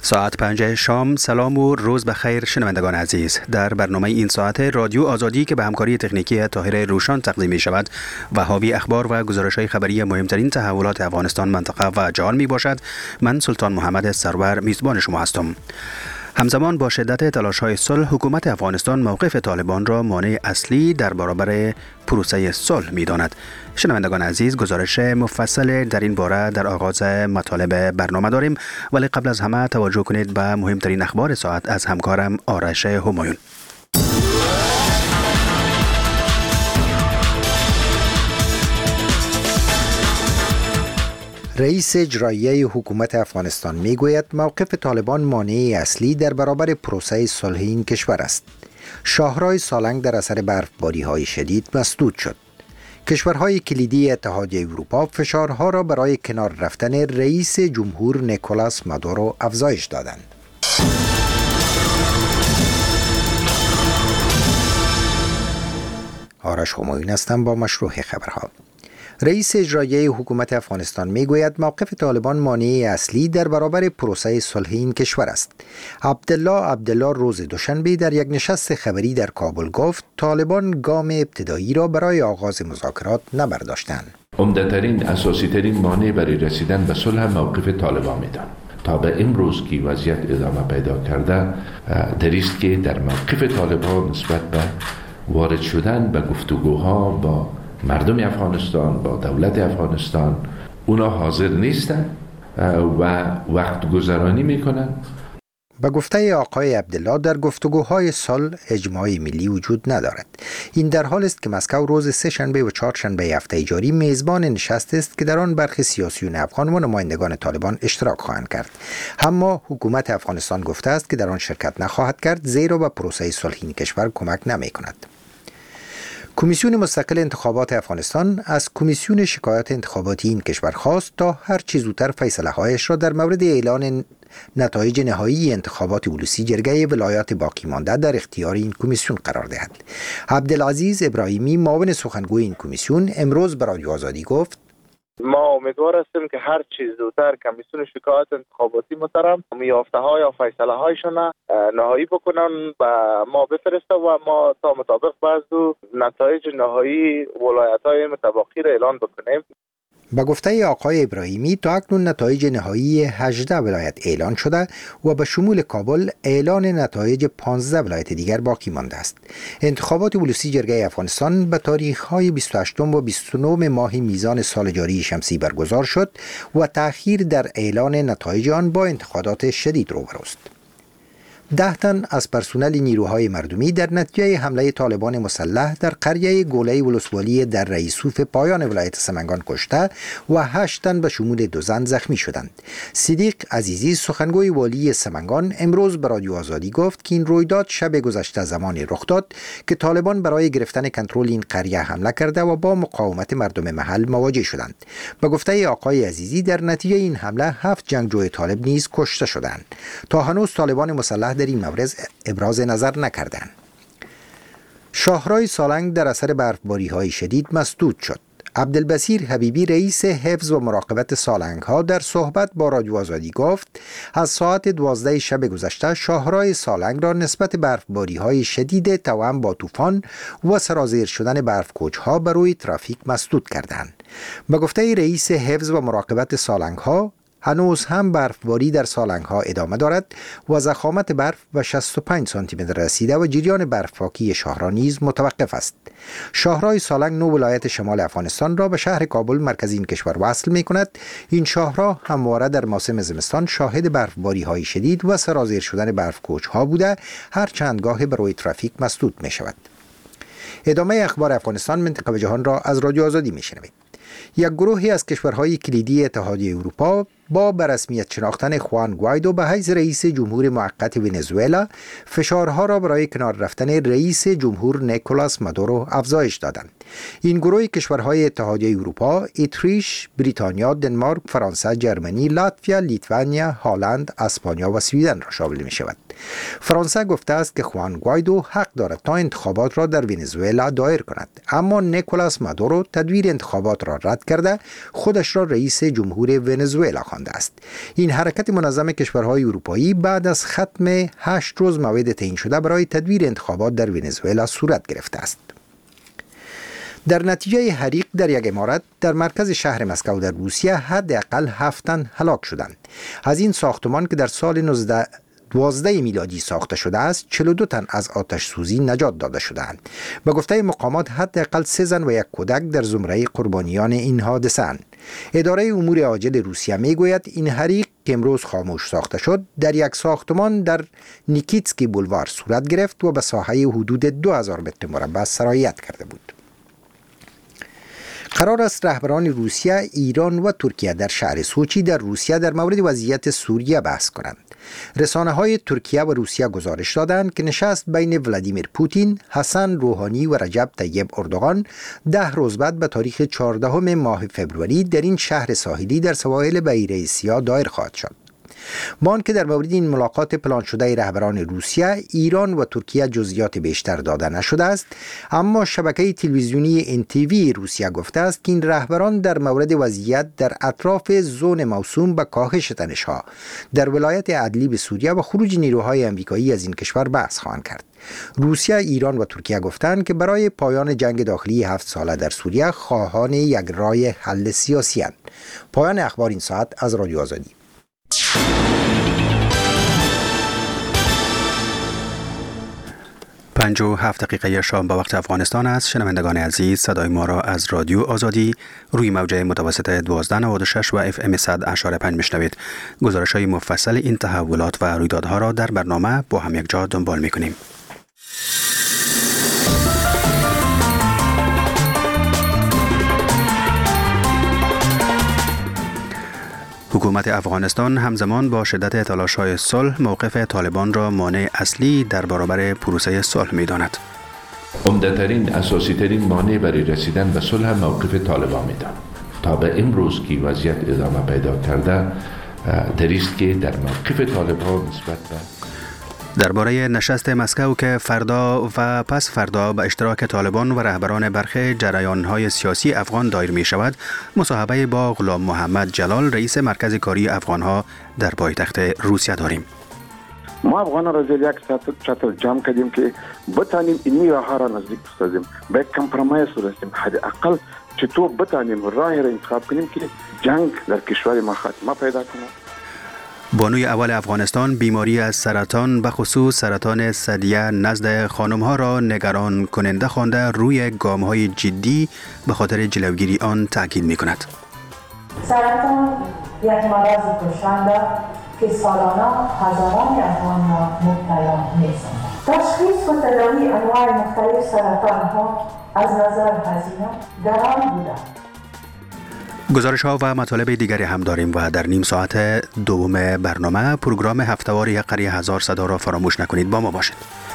ساعت 5 شام. سلام و روز بخیر شنوندگان عزیز. در برنامه این ساعت رادیو آزادی که به همکاری تکنیکی طاهر روشان تقدیم می شود و حاوی اخبار و گزارش‌های خبری مهمترین تحولات افغانستان، منطقه و جهان می باشد، من سلطان محمد سرور میزبان شما هستم. همزمان با شدت تلاش‌های صلح، حکومت افغانستان موقف طالبان را مانع اصلی در برابر پروسه صلح می‌داند. شنوندگان عزیز، گزارش مفصل در این باره در آغاز مطالب برنامه داریم، ولی قبل از همه توجه کنید به مهمترین اخبار ساعت از همکارم آرش همایون. رئیس اجرایی حکومت افغانستان میگوید موقف طالبان مانع اصلی در برابر پروسه صلح این کشور است. شاهراه سالنگ در اثر برفباری‌های شدید مسدود شد. کشورهای کلیدی اتحادیه اروپا فشارها را برای کنار رفتن رئیس جمهور نیکولاس مادورو افزایش دادند. آرش همایون هستم با مشروع خبرها. رئیس اجرایی حکومت افغانستان میگوید موقف طالبان مانع اصلی در برابر پروسه صلح این کشور است. عبدالله روز دوشنبه در یک نشست خبری در کابل گفت طالبان گام ابتدایی را برای آغاز مذاکرات نبرداشتند. عمده‌ترین اساسی ترین مانع برای رسیدن به صلح موقف طالبان میدان. تا به امروز که وضعیت ادامه پیدا کرده، دریست که در موقف طالبان نسبت به وارد شدن به گفتگوها با مردم افغانستان، با دولت افغانستان، اونا حاضر نیستن و وقت گذرانی میکنن. به گفته آقای عبدالله در گفتگوهای صلح اجماع ملی وجود ندارد. این در حال است که مسکو روز سه شنبه و چهار شنبه هفته جاری میزبان نشست است که در آن برخی سیاسیون افغان و نمایندگان طالبان اشتراک خواهند کرد. اما حکومت افغانستان گفته است که در آن شرکت نخواهد کرد، زیرا به پروسه صلح این کشور کمک نمی کند. کمیسیون مستقل انتخابات افغانستان از کمیسیون شکایات انتخاباتی این کشور خواست تا هر چه زودتر فیصله‌هایش را در مورد اعلان نتایج نهایی انتخابات اولوسی جرگه ولایات باقی مانده در اختیار این کمیسیون قرار دهد. عبدالعزیز ابراهیمی، معاون سخنگوی این کمیسیون، امروز به رادیو آزادی گفت: ما امیدوار هستیم که هر چیز زودتر کمیسیون شکایات انتخاباتی محترم یافته‌ها یا فیصله‌هایشون نهایی بکنن و ما بفرسته و ما تا مطابق بعض نتایج نهایی ولایت‌های متبقی را اعلان بکنیم. با گفته آقای ابراهیمی تا اکنون نتایج نهایی 18 ولایت اعلان شده و به شمول کابل اعلان نتایج 15 ولایت دیگر باقی مانده است. انتخابات اولوسی جرگه افغانستان به تاریخ‌های 28 و 29 ماه میزان سال جاری شمسی برگزار شد و تأخیر در اعلان نتایج آن با انتقادات شدید روبروست. 10 تن از پرسنل نیروهای مردمی در نتیجه حمله طالبان مسلح در قریه گوله ولسوالی در رئیسوف پایان ولایت سمنگان کشته و 8 تن به شمول 2 زن زخمی شدند. صدیق عزیزی، سخنگوی والی سمنگان، امروز به رادیو آزادی گفت که این رویداد شب گذشته زمانی رخ داد که طالبان برای گرفتن کنترل این قریه حمله کرده و با مقاومت مردم محل مواجه شدند. به گفته آقای عزیزی در نتیجه این حمله 7 جنگجوی طالب نیز کشته شدند. تا هنوز طالبان مسلح در این مورد ابراز نظر نکردند. شاهراه سالنگ در اثر برفباری‌های شدید مسدود شد. عبدالبصیر حبیبی، رئیس حفظ و مراقبت سالنگ ها، در صحبت با رادیو آزادی گفت از ساعت 12 شب گذشته شاهراه سالنگ را نسبت برفباری‌های شدید توأم با طوفان و سرازیر شدن برفکوچ ها بر روی ترافیک مسدود کردند. به گفته رئیس حفظ و مراقبت سالنگ ها، هنوز هم برفباری در سالنگ ها ادامه دارد و ضخامت برف به 65 سانتی متر رسیده و جریان برفپاکی شاهراه نیز متوقف است. شاهراه سالنگ 9 ولایت شمال افغانستان را به شهر کابل مرکز این کشور وصل می کند. این شاهراه همواره در موسم زمستان شاهد برفباری های شدید و سرازیر شدن برفکوچ ها بوده، هر چند گاه بر روی ترافیک مسدود می شود. ادامه اخبار افغانستان، منطقه و جهان را از رادیو آزادی می شنوید. یک گروهی از کشورهای کلیدی اتحادیه اروپا با به رسمیت شناختن خوان گوایدو به حیث رئیس جمهور موقت ونزوئلا فشارها را برای کنار رفتن رئیس جمهور نیکولاس مادورو افزایش دادند. این گروه کشورهای اتحادیه اروپا، اتریش، بریتانیا، دنمارک، فرانسه، جرمنی، لاتویا، لیتوانیا، هلند، اسپانیا و سویدن را شامل می شود. فرانسه گفته است که خوان گوایدو حق دارد تا انتخابات را در ونزوئلا دایر کند، اما نیکولاس مادورو تدویر انتخابات را رد کرده خودش را رئیس جمهور ونزوئلا خواند. خوانده است. این حرکت منظم کشورهای اروپایی بعد از ختم 8 روز موعد تعیین شده برای تدویر انتخابات در ونزوئلا صورت گرفته است. در نتیجه حریق در یک عمارت در مرکز شهر مسکو در روسیه حداقل 7 تن هلاک شدند. از این ساختمان که در سال 12 میلادی ساخته شده است، 42 تن از آتش سوزی نجات داده شدند. به گفته مقامات حداقل 3 زن و 1 کودک در زمره قربانیان این حادثه اند. اداره امور عاجل روسیه میگوید این حریق که امروز خاموش ساخته شد در یک ساختمان در نیکیتسکی بولوار صورت گرفت و به ساحه حدود 2000 متر مربع سرایت کرده بود. قرار است رهبران روسیه، ایران و ترکیه در شهر سوچی در روسیه در مورد وضعیت سوریه بحث کنند. رسانه‌های ترکیه و روسیه گزارش دادند که نشست بین ولادیمیر پوتین، حسن روحانی و رجب طیب اردوغان 10 روز بعد به تاریخ 14 ماه فوریه در این شهر ساحلی در سواحل بحیره سیاه دایر خواهد شد. با آنکه در مورد این ملاقات پلان شده رهبران روسیه، ایران و ترکیه جزئیات بیشتر داده نشده است، اما شبکه تلویزیونی NTV روسیه گفته است که این رهبران در مورد وضعیت در اطراف زون موسوم به کاهش تنش‌ها در ولایت ادلیب سوریه و خروج نیروهای آمریکایی از این کشور بحث خواهند کرد. روسیه، ایران و ترکیه گفتند که برای پایان جنگ داخلی 7 ساله در سوریه خواهان یک راه حل سیاسی اند. پایان اخبار این ساعت از رادیو آزادی. 57 دقیقه شام به وقت افغانستان است. شنوندگان عزیز، صدای ما را از رادیو آزادی روی موجه متوسط 1296 و FM 100.5 میشنوید. گزارش‌های مفصل این تحولات و رویدادها را در برنامه با هم یک جا دنبال می‌کنیم. حکومت افغانستان همزمان با شدت تلاش‌های صلح موقف طالبان را مانع اصلی در برابر پروسه صلح می‌داند. عمده‌ترین اساسی‌ترین مانع برای رسیدن به صلح موقف طالبان می‌داند. تا به امروز که وضعیت ادامه پیدا کرده، دریست که در موقف طالبان نسبت به درباره نشست مسکو که فردا و پس فردا به اشتراک طالبان و رهبران برخی جریان‌های سیاسی افغان دایر می شود، مصاحبه با غلام محمد جلال، رئیس مرکز کاری افغان‌ها در پایتخت روسیه داریم. ما افغان‌ها را زیر یک چتر جمع کردیم که بتانیم این راه را نزدیک بسازیم، به کمپرومایز رسیدیم، حداقل چطور بتانیم راه را انتخاب کنیم که جنگ در کشور ما خاتمه پیدا کنه. بانوی اول افغانستان بیماری از سرطان به خصوص سرطان ثدیه نزد خانم‌ها را نگران کننده خوانده روی گام‌های جدی به خاطر جلوگیری آن تاکید می‌کند. سرطان یک مرض کشنده که سالانه هزاران افغان‌ها مبتلا می‌شوند. تشخیص و تداوی انواع مختلف سرطان‌ها از نظر هزینه گران بوده. گزارش ها و مطالب دیگری هم داریم و در نیم ساعت دوم برنامه پروگرام هفته‌وار یک قریه هزار صدا را فراموش نکنید. با ما باشید.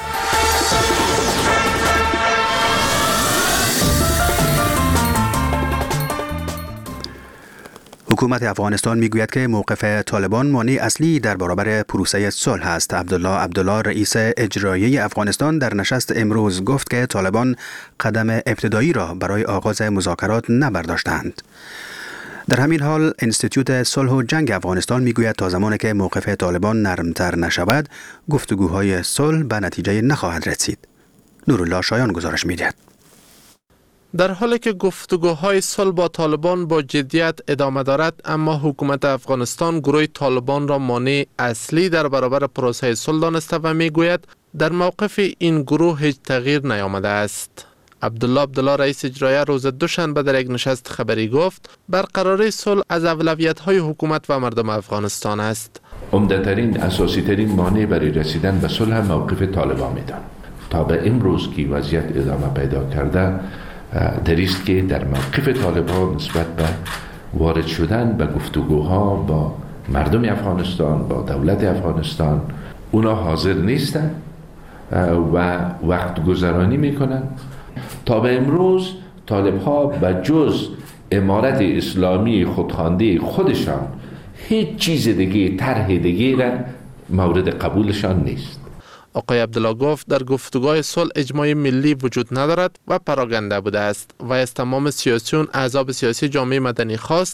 حکومت افغانستان میگوید که موقف طالبان مانع اصلی در برابر پروسه صلح است. عبدالله رئیس اجرایی افغانستان در نشست امروز گفت که طالبان قدم ابتدایی را برای آغاز مذاکرات نبرداشتند. در همین حال انستیتوت صلح و جنگ افغانستان میگوید تا زمانی که موقف طالبان نرمتر نشود، گفتگوهای صلح به نتیجه نخواهد رسید. نورالله شایان گزارش میدهد. در حالی که گفتگوهای صلح با طالبان با جدیت ادامه دارد، اما حکومت افغانستان گروه طالبان را مانع اصلی در برابر پروسه صلح دانسته و میگوید در موقف این گروه هیچ تغییر نیامده است. عبدالله رئیس اجرایی روز دوشنبه در یک نشست خبری گفت برقراری صلح از اولویت‌های حکومت و مردم افغانستان است. عمده‌ترین اساسی‌ترین مانع برای رسیدن به صلح موقف طالبان می‌داند. تا به امروز که وضعیت ادامه پیدا کرده، دریست که در موقف طالبان نسبت به وارد شدن به گفتگوها با مردم افغانستان، با دولت افغانستان، اونا حاضر نیستند و وقت گذرانی میکنن. تا به امروز طالب‌ها به جز امارت اسلامی خودخوانده خودشان هیچ چیز دیگه، طرح دیگه را مورد قبولشان نیست. آقای عبدالله گفت در گفتگوهای صلح اجماع ملی وجود ندارد و پراگنده بوده است و از تمام سیاسیون احزاب سیاسی جامعه مدنی خواست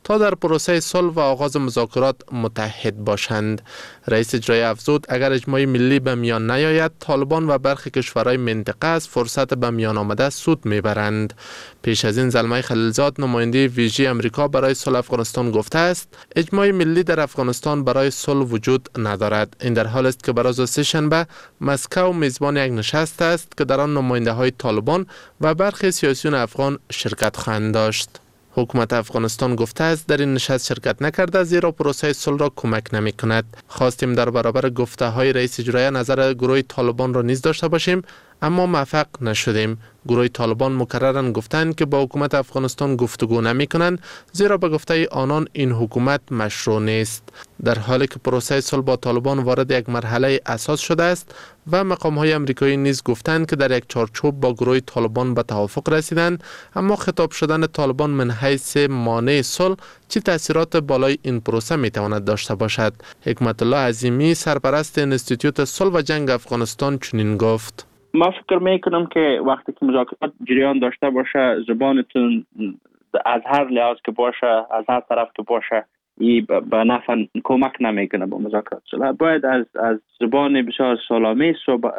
تا در پروسه صلح و آغاز مذاکرات متحد باشند. رئیس اجرایی افزود اگر اجماع ملی به میان نیاید، طالبان و برخی کشورهای منطقه از فرصت به میان آمده سود میبرند. پیش از این زلمه خلیلزاد نماینده ویژه امریکا برای صلح افغانستان گفته است اجماع ملی در افغانستان برای صلح وجود ندارد. این در حال است که بر روز سه‌شنبه مسکو میزبان یک نشست است که در آن نماینده های طالبان و برخی سیاسیون افغان شرکت خواهند داشت. حکومت افغانستان گفته است در این نشست شرکت نکرده زیرا پروسه صلح را کمک نمی کند. خواستیم در برابر گفته های رئیس اجرایی نظر گروه طالبان را نیز داشته باشیم، اما موفق نشدیم. گروه طالبان مکرراً گفتند که با حکومت افغانستان گفتگو نمی کنند زیرا به گفته آنان این حکومت مشروع نیست. در حالی که پروسه صلح با طالبان وارد یک مرحله اساس شده است و مقام‌های آمریکایی نیز گفتند که در یک چارچوب با گروه طالبان به توافق رسیدند، اما خطاب شدن طالبان من حیث مانع صلح چه تاثیرات بالای این پروسه میتواند داشته باشد؟ حکمت الله عظیمی سرپرست انستیتوت صلح و جنگ افغانستان چنین گفت: ما فکر میکنم که وقتی که مذاکرات جریان داشته باشه، زبانتون از هر لحاظ که باشه، از هر طرف که باشه، این به نفع کمک نمیکنه با مذاکرات صلح. باید از زبان بسیار سالمی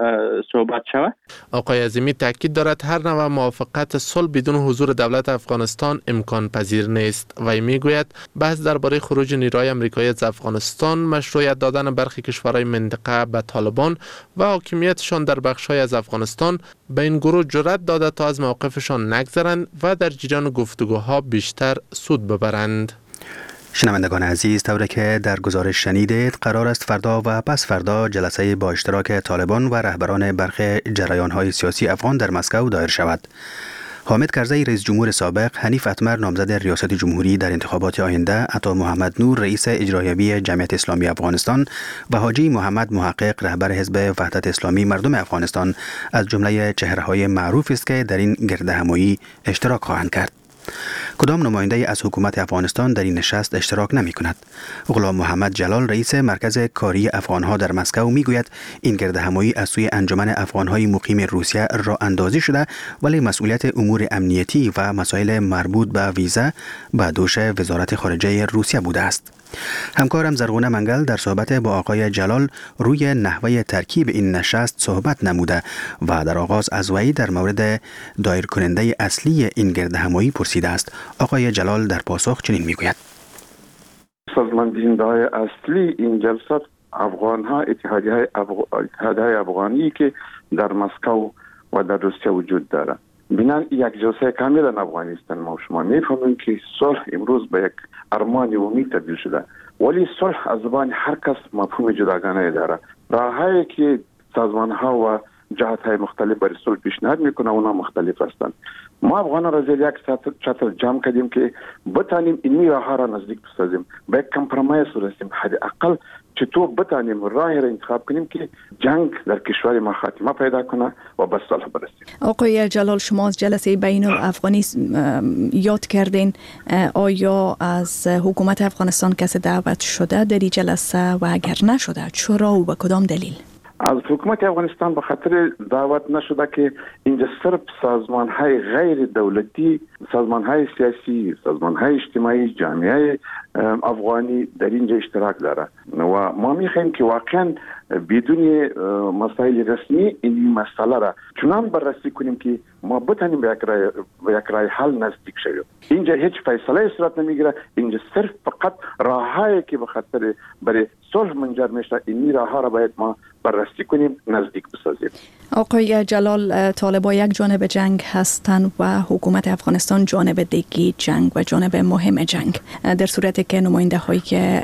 صحبت شود. آقای عظیمی تاکید دارد هر نوع موافقت صلح بدون حضور دولت افغانستان امکان پذیر نیست. وی میگوید بحث درباره خروج نیروهای آمریکایی از افغانستان، مشروعیت دادن برخی کشورهای منطقه به طالبان و حاکمیتشان در بخش‌های از افغانستان به این گروه جرأت داده تا از موقفشان نگذرند و در جریان گفتگوها بیشتر سود ببرند. شنوندگان عزیز، طوری که در گزارش شنیدید، قرار است فردا و پس فردا جلسه با اشتراک طالبان و رهبران برخی جریان‌های سیاسی افغان در مسکو دایر شود. حامد کرزی رئیس جمهور سابق، حنیف اتمر نامزد ریاست جمهوری در انتخابات آینده، عطا محمد نور رئیس اجرایی جمعیت اسلامی افغانستان و حاجی محمد محقق رهبر حزب وحدت اسلامی مردم افغانستان از جمله چهره‌های معروف است که در این گردهمایی اشتراک خواهند کرد. کدام نماینده از حکومت افغانستان در این نشست اشتراک نمی کند؟ غلام محمد جلال رئیس مرکز کاری افغانها در مسکو می گوید این گردهمایی از سوی انجمن افغانهای مقیم روسیه راه اندازی شده، ولی مسئولیت امور امنیتی و مسائل مربوط به ویزا به دوش وزارت خارجه روسیه بوده است. همکارم زرغونه منگل در صحبت با آقای جلال روی نحوه ترکیب این نشست صحبت نموده و در آغاز از وی در مورد دایر کننده اصلی این گردهمایی پرسیده است. آقای جلال در پاسخ چنین میگوید: سازماندهنده اصلی این جلسات افغانها، اتحادیه افغانی که در مسکو و در روسیه وجود دارد. بنا یک جلسه کاملا افغانستان. ما شما میفهمیم که صلح امروز به یک ارمان امید تبدیل شده، ولی صلح از زبان هر کس مفهوم جداگانه داره. راههایی که سازمان ها و جهات های مختلف برای صلح پیشنهاد میکنه اونا مختلف هستند. ما افغانان را زیر یک چتر جمع کردیم که بتانیم این راه ها را نزدیک بسازیم، به یک کمپرومایز رسیم، حداقل چطور بتانیم راهی را انتخاب کنیم که جنگ در کشور ما خاتمه پیدا کنه و به صلح برسیم. آقای جلال، شما از جلسه بین الافغانی یاد کردین، آیا از حکومت افغانستان کسی دعوت شده در این جلسه و اگر نشده چرا و به کدام دلیل؟ از حکومت افغانستان به خاطر دعوت نشده که اینجا صرف سازمان های غیر دولتی، سازمان های سیاسی، سازمان های اجتماعی، جامعه افغانی در اینجا اشتراک داره و ما میخوایم که واقعا بدون مسائل رسمی این مسئله را چنان بررسی کنیم که ما بتانیم به یک رای حل نزدیک شویم. اینجا هیچ فیصله صورت نمیگیره، اینجا صرف فقط راههایی که به خاطر برای صلح منجر میشه این راهها را باید ما بررسی کنیم، نزدیک بسازیم. آقای جلال، طالبان یک جانب جنگ هستند و حکومت افغانستان جانب دیگه جنگ و جانب مهم جنگ. در صورتی که نماینده های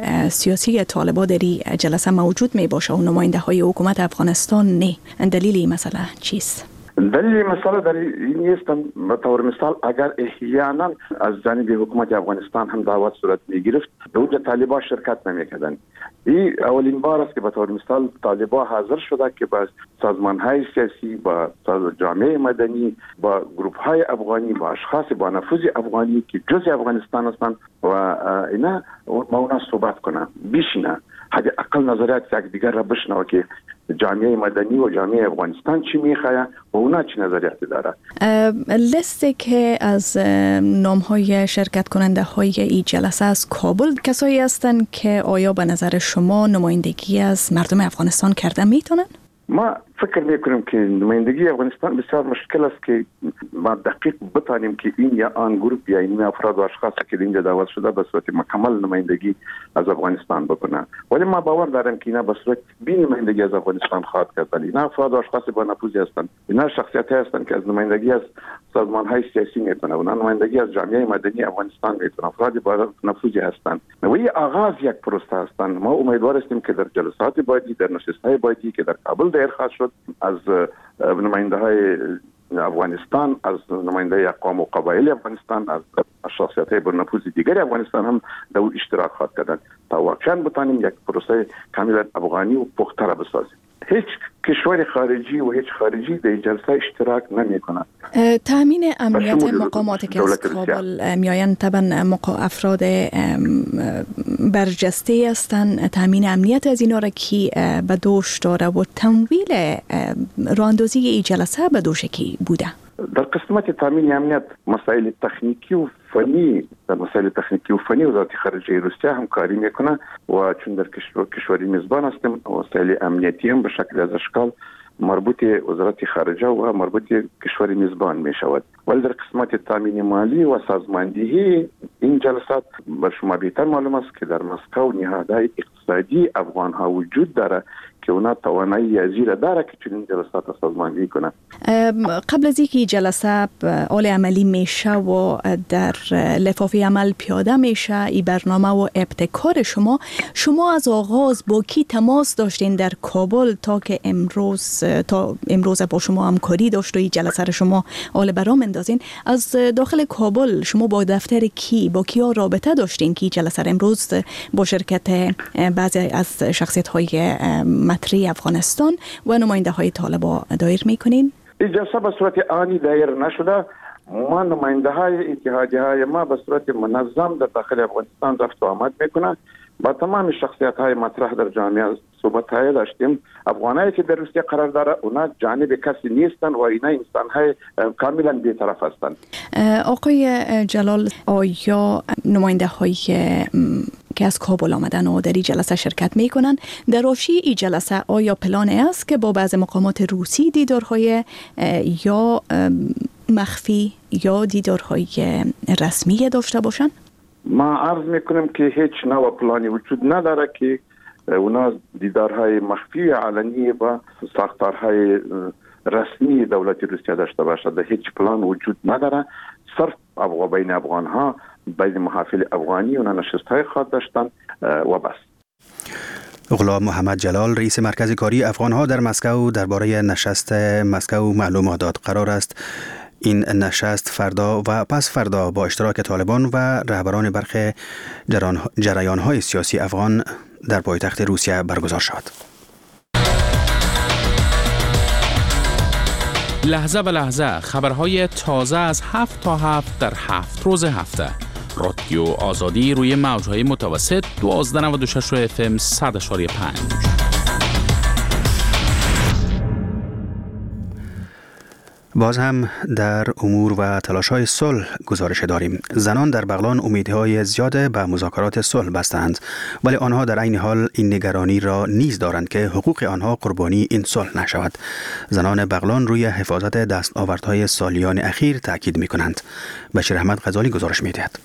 سیاسی طالبان در این جلسه موجود می باشه و نماینده های حکومت افغانستان نه، دلیل این مسئله چیست؟ دلیل مسئله در این است، به طور مثال اگر احیانا از جانب حکومت افغانستان هم دعوت صورت میگرفت، اونجا طالبان شرکت نمیکردند. این اولین بار است که به طور مثال طالبان حاضر شده که با سازمان های سیاسی، با جامعه مدنی، با گروپ های افغانی، با اشخاص با نفوذ افغانی که جزء افغانستان هستند و اینا با اونا صحبت کنه، بشینه، حداقل نظریات یک دیگر را بشنوه که جامعه مدنی و جامعه افغانستان چی میخواه و اونا چی نظریاتی داره. لیستی که از نام‌های شرکت کننده های این جلسه از کابل کسایی هستند که آیا به نظر شما نمایندگی از مردم افغانستان کرده میتونن؟ ما فکر میکنم که نمایندگی افغانستان بسیار مشکل است که ما دقیق بتانیم که این یا آن گروپ یا این افراد و اشخاصی که اینجا دعوت شده به صورت مکمل نمایندگی از افغانستان بکنن، ولی ما باور دارم که اینا به صورت بی نمایندگی از افغانستان خواهد کرد. اینا افراد و اشخاص با نفوذی هستند، اینا شخصیت هستند که از نمایندگی از سازمان های سیاسی میتونن، اونا نمایندگی از جامعه مدنی افغانستان میتونن، افراد با نفوذی هستند و این آغاز یک پروسه هستند. ما امیدوار هستیم که در جلسات بعدی، در نشست‌های بعدی که در کابل دایر خواهد شد، از نماینده های افغانستان، از نماینده اقوام و قبایل افغانستان، از شخصیت های برنفوذ دیگر افغانستان هم در اشتراک خواهد کردن تا واقعا بتانیم یک پروسه کاملا افغانی و پخته را بسازیم. هیچ کشور خارجی و هیچ خارجی در جلسه اشتراک نمی کند. تامین امنیت مقاماتی که از کابل میآیند طبعا افراد برجسته هستند، تامین امنیت از اینا را کی به دوش داره و تمویل راهاندازی این جلسه به دوش کی بوده؟ در قسمت تامین امنیت مسائل تکنیکی و فنی، در مسائل تکنیکی و فنی وزارت خارجه روسیه همکاری میکنه و چون در کشوری میزبان هستیم، مسائل امنیتی هم به شکل از اشکال مربوط وزارت خارجه و مربوط کشوری میزبان می شود. ولی در قسمت تامین مالی و سازماندهی این جلسات بر شما بهتر معلوم است که در مسکو نهادهای اقتصادی افغان ها وجود داره که اونا توانایی ازیر داره که چنین جلسات سازماندهی کنند. قبل از اینکه جلسه آل عملی میشه و در لفاف عمل پیاده میشه این برنامه و ابتکار شما از آغاز با کی تماس داشتین در کابل تا که امروز با شما همکاری داشت و این جلسه را شما آل برام اندازین؟ از داخل کابل شما با دفتر کی، با کیا رابطه داشتین که جلسه امروز با شرکت بعضی از شخصیت های مطرح افغانستان و نماینده های طالبان دایر میکنین؟ این جلسه به صورت آنی دایر نشده. ما نماینده های اتحادیه های ما به صورت منظم در داخل افغانستان رفت و آمد میکنه. با تمام شخصیت های مطرح در جامعه صحبت های داشتیم. افغانایی که در روسیه قرار داره اونا جانب کسی نیستن و اینا انسان های کاملا بی‌طرف هستند. آقای جلال، آیا نماینده های که از کابل آمدن و در این جلسه شرکت میکنن در راشی این جلسه آیا پلان است که با بعض مقامات روسی دیدارهای یا مخفی یا دیدارهای رسمی داشته باشن؟ ما عرض میکنم که هیچ نوع پلانی وجود نداره که اونا دیدارهای مخفی علنی با ساختارهای رسمی دولت روسیه داشته باشد. هیچ پلان وجود نداره. صرف بین افغان ها، بین محافل افغانی اونا نشست های خواهد داشتن و بس. غلام محمد جلال، رئیس مرکز کاری افغان ها در مسکو، درباره نشست مسکو معلومات داد. قرار است این نشست فردا و پس فردا با اشتراک طالبان و رهبران برخی جریان‌های سیاسی افغان در پایتخت روسیه برگزار شود. لحظه به لحظه خبرهای تازه از 7 تا 7 در 7 روز هفته. رادیو آزادی روی موج‌های متوسط 1296 FM 100.5. باز هم در امور و تلاش‌های صلح گزارش داریم. زنان در بغلان امیدهای زیاد به مذاکرات صلح بستند، ولی آنها در عین حال این نگرانی را نیز دارند که حقوق آنها قربانی این صلح نشود. زنان بغلان روی حفاظت دستاوردهای سالیان اخیر تاکید می‌کنند. بشیر احمد غزالی گزارش می‌دهد.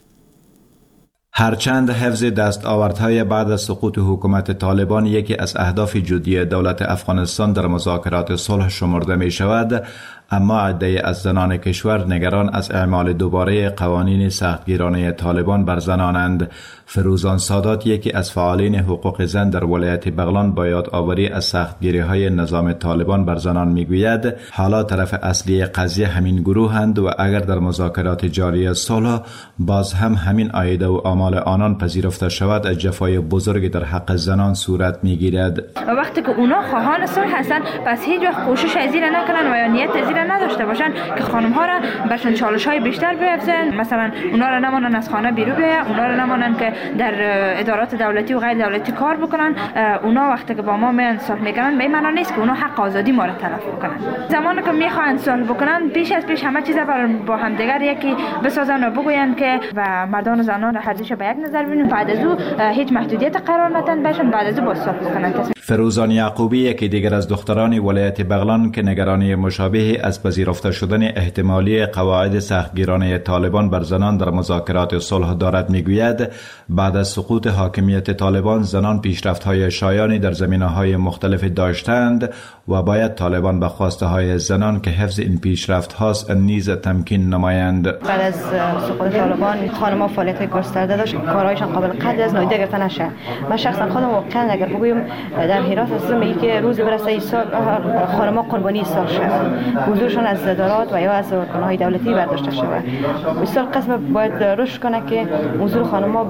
هرچند حفظ دستاوردهای بعد از سقوط حکومت طالبان یکی از اهداف جدی دولت افغانستان در مذاکرات صلح شمرده می شود، اما عده‌ای از زنان کشور نگران از اعمال دوباره قوانین سختگیرانه طالبان بر زنانند. فروزان سادات، یکی از فعالین حقوق زن در ولایت بغلان، با یادآوری از سختگیری‌های نظام طالبان بر زنان میگوید حالا طرف اصلی قضیه همین گروهند و اگر در مذاکرات جاری صلح باز هم همین عایده و آمال آنان پذیرفته شود، جفای بزرگ در حق زنان صورت میگیرد. و وقتی که اونا خواهان صلح هستن، پس هیچ وقت کوشش ازیر نکنن و یا نیت ازیر نداشته باشن که خانم ها را برشان چالش های بیشتر بیافزن. مثلا اونا را نمانن از خانه بیرون بیاین، اونا را نمانن که در ادارات دولتی و غیر دولتی کار بکنن، اونا وقتی که با ما میان صلح میکنن به معنی نیست که اونا حق آزادی ما رو تلف بکنن. زمانی که میخوان صلح بکنن پیش از پیش همه چیز با هم دیگر یکی بسازن و بگوین که و مردان و زنان هر دوش به یک نظر ببینیم، بعد از او هیچ محدودیت قرار ندن بهشون، بعد از او با صلح بکنن. فروزان یعقوبی یکی دیگر از دختران ولایت بغلان که نگرانی مشابه از پذیرفته شدن احتمالی قواعد سختگیرانه طالبان بر زنان در مذاکرات صلح دارد میگوید بعد از سقوط حاکمیت طالبان زنان پیشرفت‌های شایانی در زمینه‌های مختلف داشتند و باید طالبان به خواسته های زنان که حفظ این پیشرفت هاست نیز تمکین نمایند. بعد از سقوط طالبان خانم‌ها فعالیت‌های گسترده داشت، کارهایشان قابل قدر از نادیده گرفته نشه. من شخصا خودم واقعا اگر بگویم در هرات هستم میگه که روز برسه ایثار خانم‌ها قربانی ایثار شدن، حضورشان از ادارات و یا از ارگان‌های دولتی برداشته شده. بسیار قسم باید رشد کنه که حضور خانم‌ها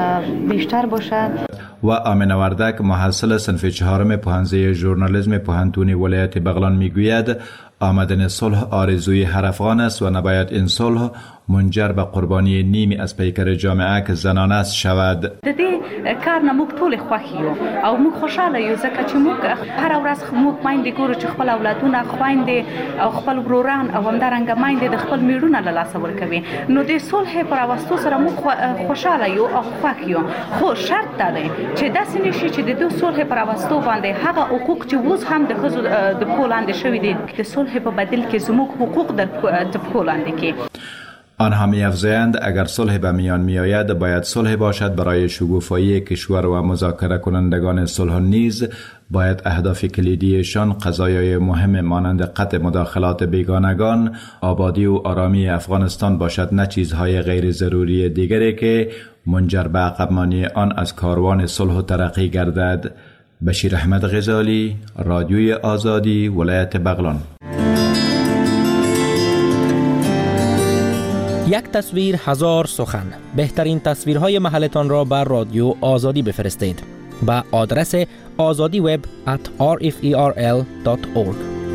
بیشتر باشد. و آمنه وردک محصل صنف 4 پوهنځی ژورنالیسم پوهنتون ولایت بغلان میگوید آمدن صلح آرزوی هر افغان است و نباید این صلح منجر به قربانی نیمی از پیکر جامعه که زنان است شود. د دې کار نه موږ ټول خوښ یو او موږ خوشاله یو ځکه چې موږ هر ورځ موږ مایندې ګورو چې خپل اولادونه خویندې او خپل وروران او همدارنګه مایندې د خپل میړونه له لاسه ورکوي، نو د صلح پر راوستو سره موږ خوشاله یو او خوښ یو، خو شرط دا دی چې داسې نشي چې د دې صلح پر راوستو باندې هغه حقوق چې اوس هم د ښځو د پښو لاندې شوي دي د صلح په بدل کې زموږ حقوق د پښو لاندې کې. آنها می‌افزایند اگر صلح به میان میآید باید صلح باشد برای شکوفایی کشور و مذاکره کنندگان صلح نیز باید اهداف کلیدیشان قضایای مهم مانند قطع مداخلات بیگانگان، آبادی و آرامی افغانستان باشد، نه چیزهای غیر ضروری دیگری که منجر به عقب‌مانی آن از کاروان صلح و ترقی گردد. بشیر احمد غزالی، رادیوی آزادی، ولایت بغلان. یک تصویر هزار سخن. بهترین تصویرهای محلتان را بر رادیو آزادی بفرستید به آدرس azadiweb@rferl.org.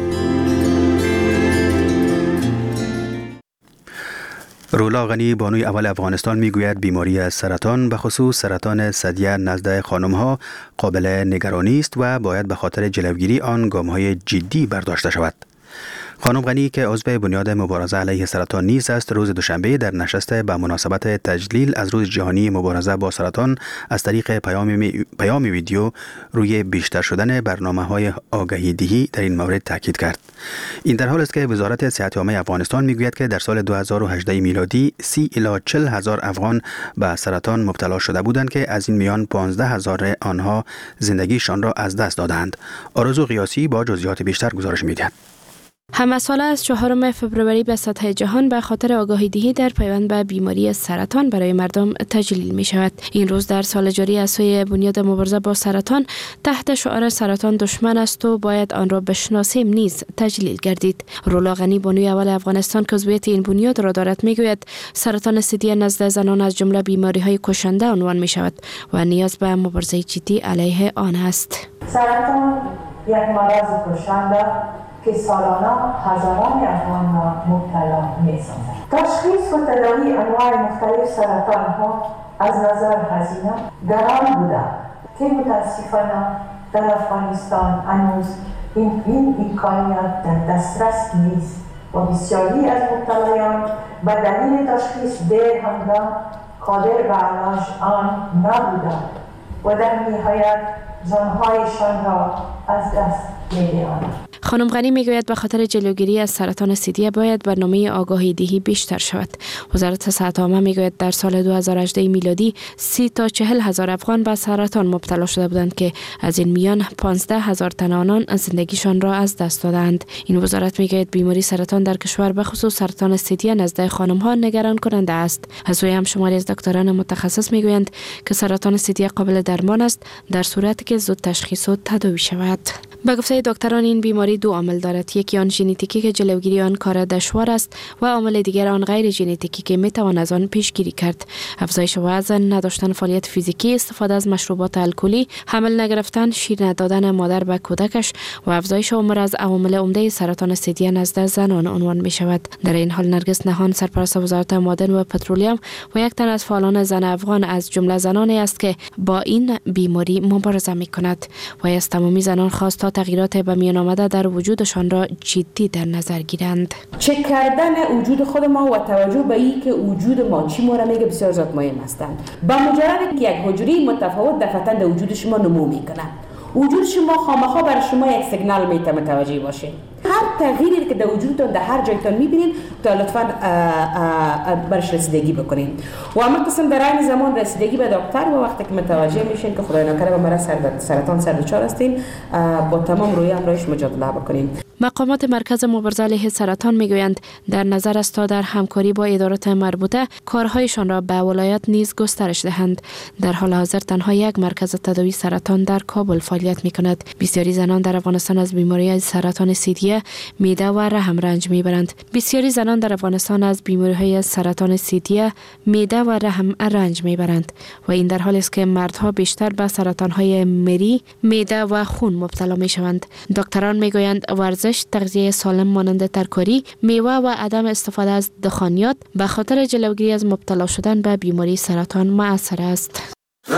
رولا غنی بانوی اول افغانستان میگوید بیماری از سرطان به خصوص سرطان ثدیه نزد خانم‌ها قابل نگرانی است و باید به خاطر جلوگیری آن گام‌های جدی برداشته شود. خانم غنی که عضو بنیاد مبارزه علیه سرطان نیز است روز دوشنبه در نشست به مناسبت تجلیل از روز جهانی مبارزه با سرطان از طریق پیام ویدیو روی بیشتر شدن برنامه‌های آگاهی دهی در این مورد تاکید کرد. این در حال است که وزارت صحت عامه افغانستان میگوید که در سال 2018 میلادی 30 الی 40 هزار افغان به سرطان مبتلا شده بودند که از این میان 15 هزار آنها زندگیشان را از دست دادند. آرزو قیاسی با جزئیات بیشتر گزارش می‌دهد. همساله از 4 فوریه به سطح جهان به خاطر آگاهی دهی در پیوند به بیماری سرطان برای مردم تجلیل می شود. این روز در سال جاری از سوی بنیاد مبارزه با سرطان تحت شعار سرطان دشمن است و باید آن را بشناسیم نیز تجلیل گردید. رولا غنی بانوی اول افغانستان که عضویت این بنیاد را دارد میگوید سرطان ثدیه نزد زنان از جمله بیماری های کشنده عنوان می شود و نیاز به مبارزه جدی علیه آن است. سرطان یک مرض کشنده که سالانه هزاران افغان را مبتلا می‌سازد. تشخیص و تداوی انواع مختلف سرطان ها از نظر هزینه گران بوده که متاسفانه در افغانستان هنوز این امکانیت در دسترس نیست و بسیاری از مبتلایان به دلیل تشخیص دیر هنگام قادر به علاج آن نبوده و در نهایت جانهایشان را از دست می‌دهند. خانم غنی میگوید به خاطر جلوگیری از سرطان ثدیه باید برنامه آگاهی دهی بیشتر شود. وزارت صحت عامه میگوید در سال 2018 میلادی 30 تا 40 هزار افغان به سرطان مبتلا شده بودند که از این میان 15 هزار تن آنان زندگیشان را از دست دادند. این وزارت میگوید بیماری سرطان در کشور به خصوص سرطان ثدیه نزد خانم ها نگران کننده است. از سوی هم شماری از دکتران متخصص میگویند که سرطان ثدیه قابل درمان است در صورتی که زود تشخیص و تداوی شود. به گفته دکتران این بیماری دو عامل دارد، یکی آن ژنتیکی که جلوگیری آن کار دشوار است و عامل دیگر آن غیر ژنتیکی که میتوان از آن پیشگیری کرد. افزایش وزن، نداشتن فعالیت فیزیکی، استفاده از مشروبات الکلی، حمل نگرفتن، شیر ندادن مادر به کودکش و افزایش عمر از عوامل عمده سرطان ثدی نزد زنان عنوان می شود. در این حال نرگس نهان، سرپرست وزارت معادن و پترولیوم و یک تن از فعالان زن افغان از جمله زنانی است که با این بیماری مبارزه می کند و از تمامی زنان خواست تا تغییرات به میان آمده در وجودشان را جدی در نظر گیرند. چک کردن وجود خود ما و توجه به این که وجود ما چی مورا میگه بسیار زیاد مهم هستند. با مجرد که یک حجره متفاوت دفعتاً در وجود شما نمو میکنه، وجود شما خامخا برای شما یک سیگنال میته متوجه باشین. هر تغییری که در وجودتون در هر جایتون میبینین تا لطفاً برش رسیدگی بکنین و اما قسم در این زمان رسیدگی به دکتر و وقتی که متوجه میشین که خدای نکرده به مرض سرطان سردچار هستین با تمام روی همراهش مجادله بکنین. مقامات مرکز مبارزه علیه سرطان میگویند در نظر است تا در همکاری با ادارات مربوطه کارهایشان را به ولایت نیز گسترش دهند. در حال حاضر تنها یک مرکز تداوی سرطان در کابل فعالیت میکند. بسیاری زنان در افغانستان از بیماری سرطان ثدی، معده و رحم رنج میبرند. بسیاری زنان در افغانستان از بیماری‌های سرطان ثدی، معده و رحم رنج میبرند و این در حالی است که مردها بیشتر به سرطان‌های مری، معده و خون مبتلا میشوند. دکتران میگویند ورزش، تغذیه سالم مانند ترکاری، میوه و عدم استفاده از دخانیات به خاطر جلوگیری از مبتلا شدن به بیماری سرطان مؤثر است.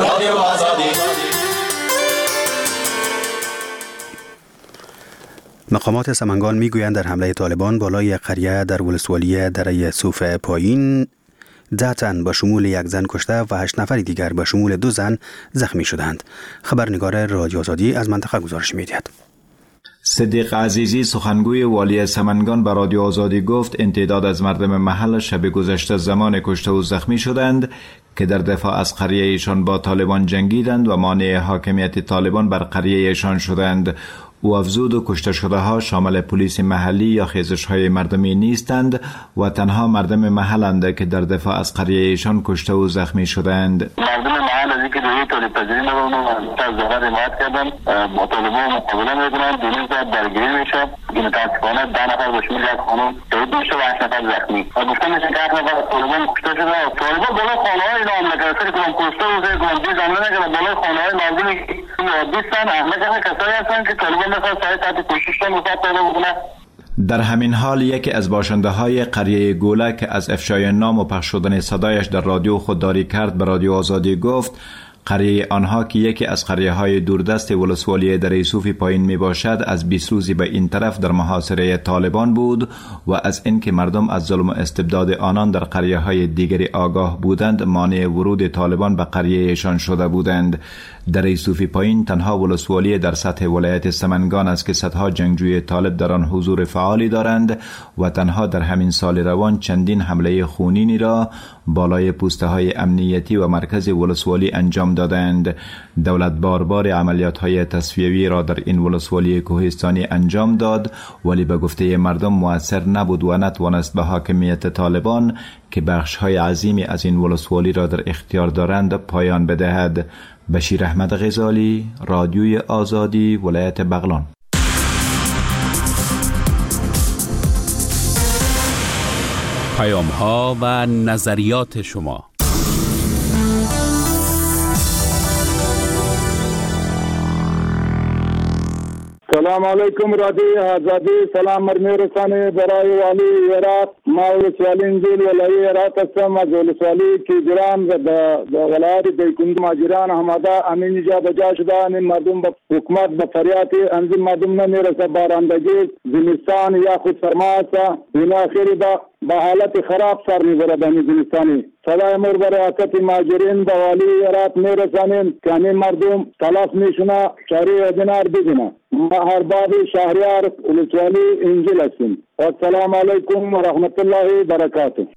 مقامات سمنگان میگویند در حمله طالبان بالای قریه در ولسوالی دره صوف پایین 10 تن با شمول یک زن کشته و 8 نفر دیگر با شمول 2 زن زخمی شدند. خبرنگار رادیو آزادی از منطقه گزارش می‌دهد. صدیق عزیزی سخنگوی والی سمنگان به رادیو آزادی گفت امتداد از مردم محل شب گذشته زمان کشته و زخمی شدند که در دفاع از قریه ایشان با طالبان جنگیدند و مانع حاکمیت طالبان بر قریه ایشان شدند. او افزود و کشته شده ها شامل پلیس محلی یا خیزش های مردمی نیستند و تنها مردم محلند که در دفاع از قریه ایشان کشته و زخمی شدند. مردم محل از اینکه روی طالب پذیری نبودن و از ظاهر حمایت کردن با طالبان مقابله میکنن، دونیز درگیری میشه. این متاسفانه 10 نفر با شمول یک خانم شهید میشه و 8 نفر زخمی. و گفته میشه که 8 نفر طالبان کشته شده و طالبان بالا خانه‌های اینا حمله کرده که من کشته و گندی حمله نکرده، بالا خانه‌های مردمی عادی هستن حمله کرده، کسایی هستن که طالبان در همین حال یکی از باشنده های قریه گوله که از افشای نام و پخش شدن صدایش در رادیو خودداری کرد به رادیو آزادی گفت قریه آنها که یکی از قریه های دوردست ولسوالی دره صوف پایین می باشد از 20 روزی به این طرف در محاصره طالبان بود و از اینکه مردم از ظلم و استبداد آنان در قریه های دیگری آگاه بودند مانع ورود طالبان به قریه ایشان شده بودند. دره صوف پایین تنها ولسوالی در سطح ولایت سمنگان است که صدها جنگجوی طالب در آن حضور فعالی دارند و تنها در همین سال روان چندین حمله خونینی را بالای پوسته های امنیتی و مرکز ولسوالی انجام دادند. دولت بار عملیات های تصفیوی را در این ولسوالی کوهستانی انجام داد ولی به گفته مردم مؤثر نبود و نتوانست به حاکمیت طالبان که بخش های عظیمی از این ولسوالی را در اختیار دارند پایان بدهد. بشیر احمد غزالی، رادیوی آزادی، ولایت بغلان. پیام ها و نظریات شما. سلام علیکم رادیو آزادی. سلام میرسانه برای والی هرات. ما ولسوالی انجیل ولای هرات هستم. از ولسوالی کیجران و ولایت دیکند ماجران همادا امین جا بجا شدن مردم به حکومت به فریاد انزم مردم نمیرسه بارندگی زمستان یا خود سرماسا این آخری با حالت خراب سر میبره به زمستانی. صدای مر برایت ماجرین به والی هرات میرسانیم که همین مردم تلاف میشونه شهری دینار بگیرن. ما هر باب شهریار ولسوالی انجیل هستیم. السلام علیکم و رحمت الله و برکاته.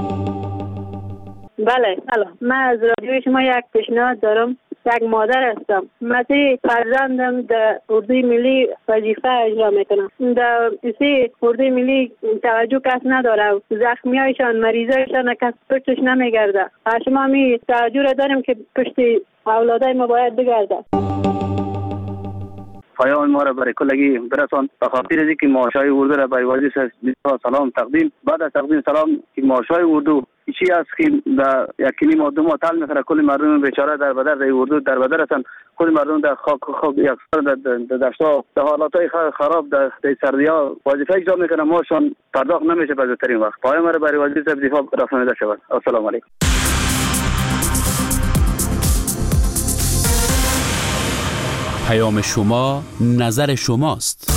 بله سلام. من از رادیوی شما یک پیشنهاد دارم. یک مادر هستم. مثل فرزندم در اردوی ملی وظیفه اجرا میکنم. در اسی اردوی ملی توجه کس نداره. زخمیایشان مریضایشان کس پشتش نمیگرده. شما می توجه را داریم که پشت اولادای ما باید بگرده. پیام ما را برای کلگی برسان به خاطر اینکه معاشای اردو را برای وزیر سلام تقدیم. بعد از تقدیم سلام که معاشای اردو چی است که در یکی ماه دو ماه تل میخوره، کل مردم بیچاره در بدر در اردو در بدر هستند، کل مردم در خاک یکسر در دشتا در حالاتهای خراب در سردی‌ها وظیفه اجرا میکنن، ماشون پرداخت نمیشه به زودترین وقت. پیام را برای وزیر صاحب دفاع رسانیده شود. السلام علیکم. پیام شما نظر شماست.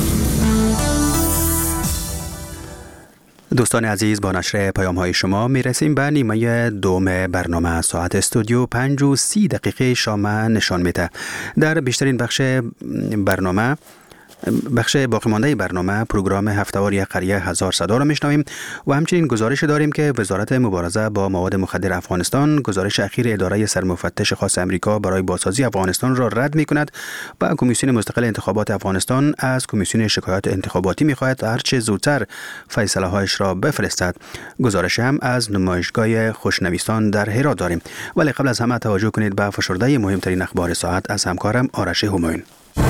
دوستان عزیز، با نشر پیام های شما می رسیم به نیمه دوم برنامه. ساعت استودیو 5:30 شام نشان میده. در بیشترین بخش باقی مانده برنامه پروگرام هفته‌وار یک قریه هزار صدا را میشنویم و همچنین گزارش داریم که وزارت مبارزه با مواد مخدر افغانستان گزارش اخیر اداره سرمفتش خاص امریکا برای بازسازی افغانستان را رد میکند و کمیسیون مستقل انتخابات افغانستان از کمیسیون شکایات انتخاباتی میخواهد هرچه زودتر فیصله هایش را بفرستد. گزارش هم از نمایشگاه خوشنویسان در هرات داریم، ولی قبل از همه توجه کنید به فشرده مهمترین اخبار ساعت از همکارم آرش همایون.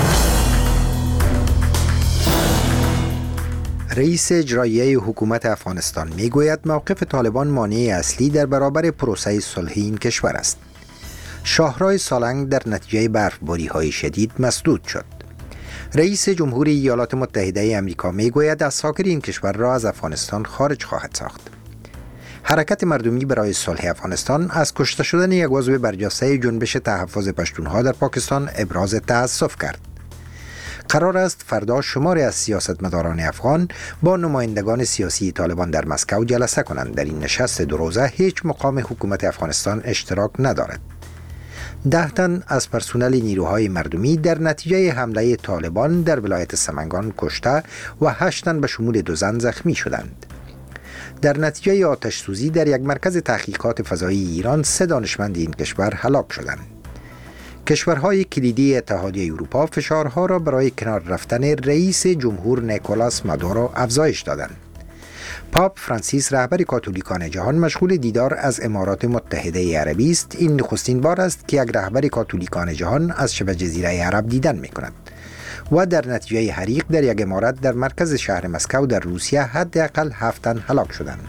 رئیس اجرایی حکومت افغانستان میگوید موقف طالبان مانع اصلی در برابر پروسه صلحی این کشور است. شاهراه سالنگ در نتیجه برفباری‌های شدید مسدود شد. رئیس جمهوری ایالات متحده آمریکا میگوید اساکر این کشور را از افغانستان خارج خواهد ساخت. حرکت مردمی برای صلح افغانستان از کشته شدن یک عضو برجسته جنبش تحفظ پشتونها در پاکستان ابراز تأسف کرد. قرار است فردا شماری از سیاستمداران افغان با نمایندگان سیاسی طالبان در مسکو جلسه کنند. در این نشست 2 روزه هیچ مقام حکومت افغانستان اشتراک ندارد. 10 تن از پرسنل نیروهای مردمی در نتیجه حمله طالبان در ولایت سمنگان کشته و 8 تن به شمول 2 زن زخمی شدند. در نتیجه آتش سوزی در یک مرکز تحقیقات فضایی ایران 3 دانشمند این کشور هلاک شدند. کشورهای کلیدی اتحادیه اروپا فشارها را برای کنار رفتن رئیس جمهور نیکولاس مادورو افزایش دادند. پاپ فرانسیس رهبر کاتولیکان جهان مشغول دیدار از امارات متحده عربی است. این نخستین بار است که یک رهبر کاتولیکان جهان از شبه جزیره عرب دیدن می کند و در نتیجه حریق در یک عمارت در مرکز شهر مسکو در روسیه حداقل 7 تن هلاک شدند.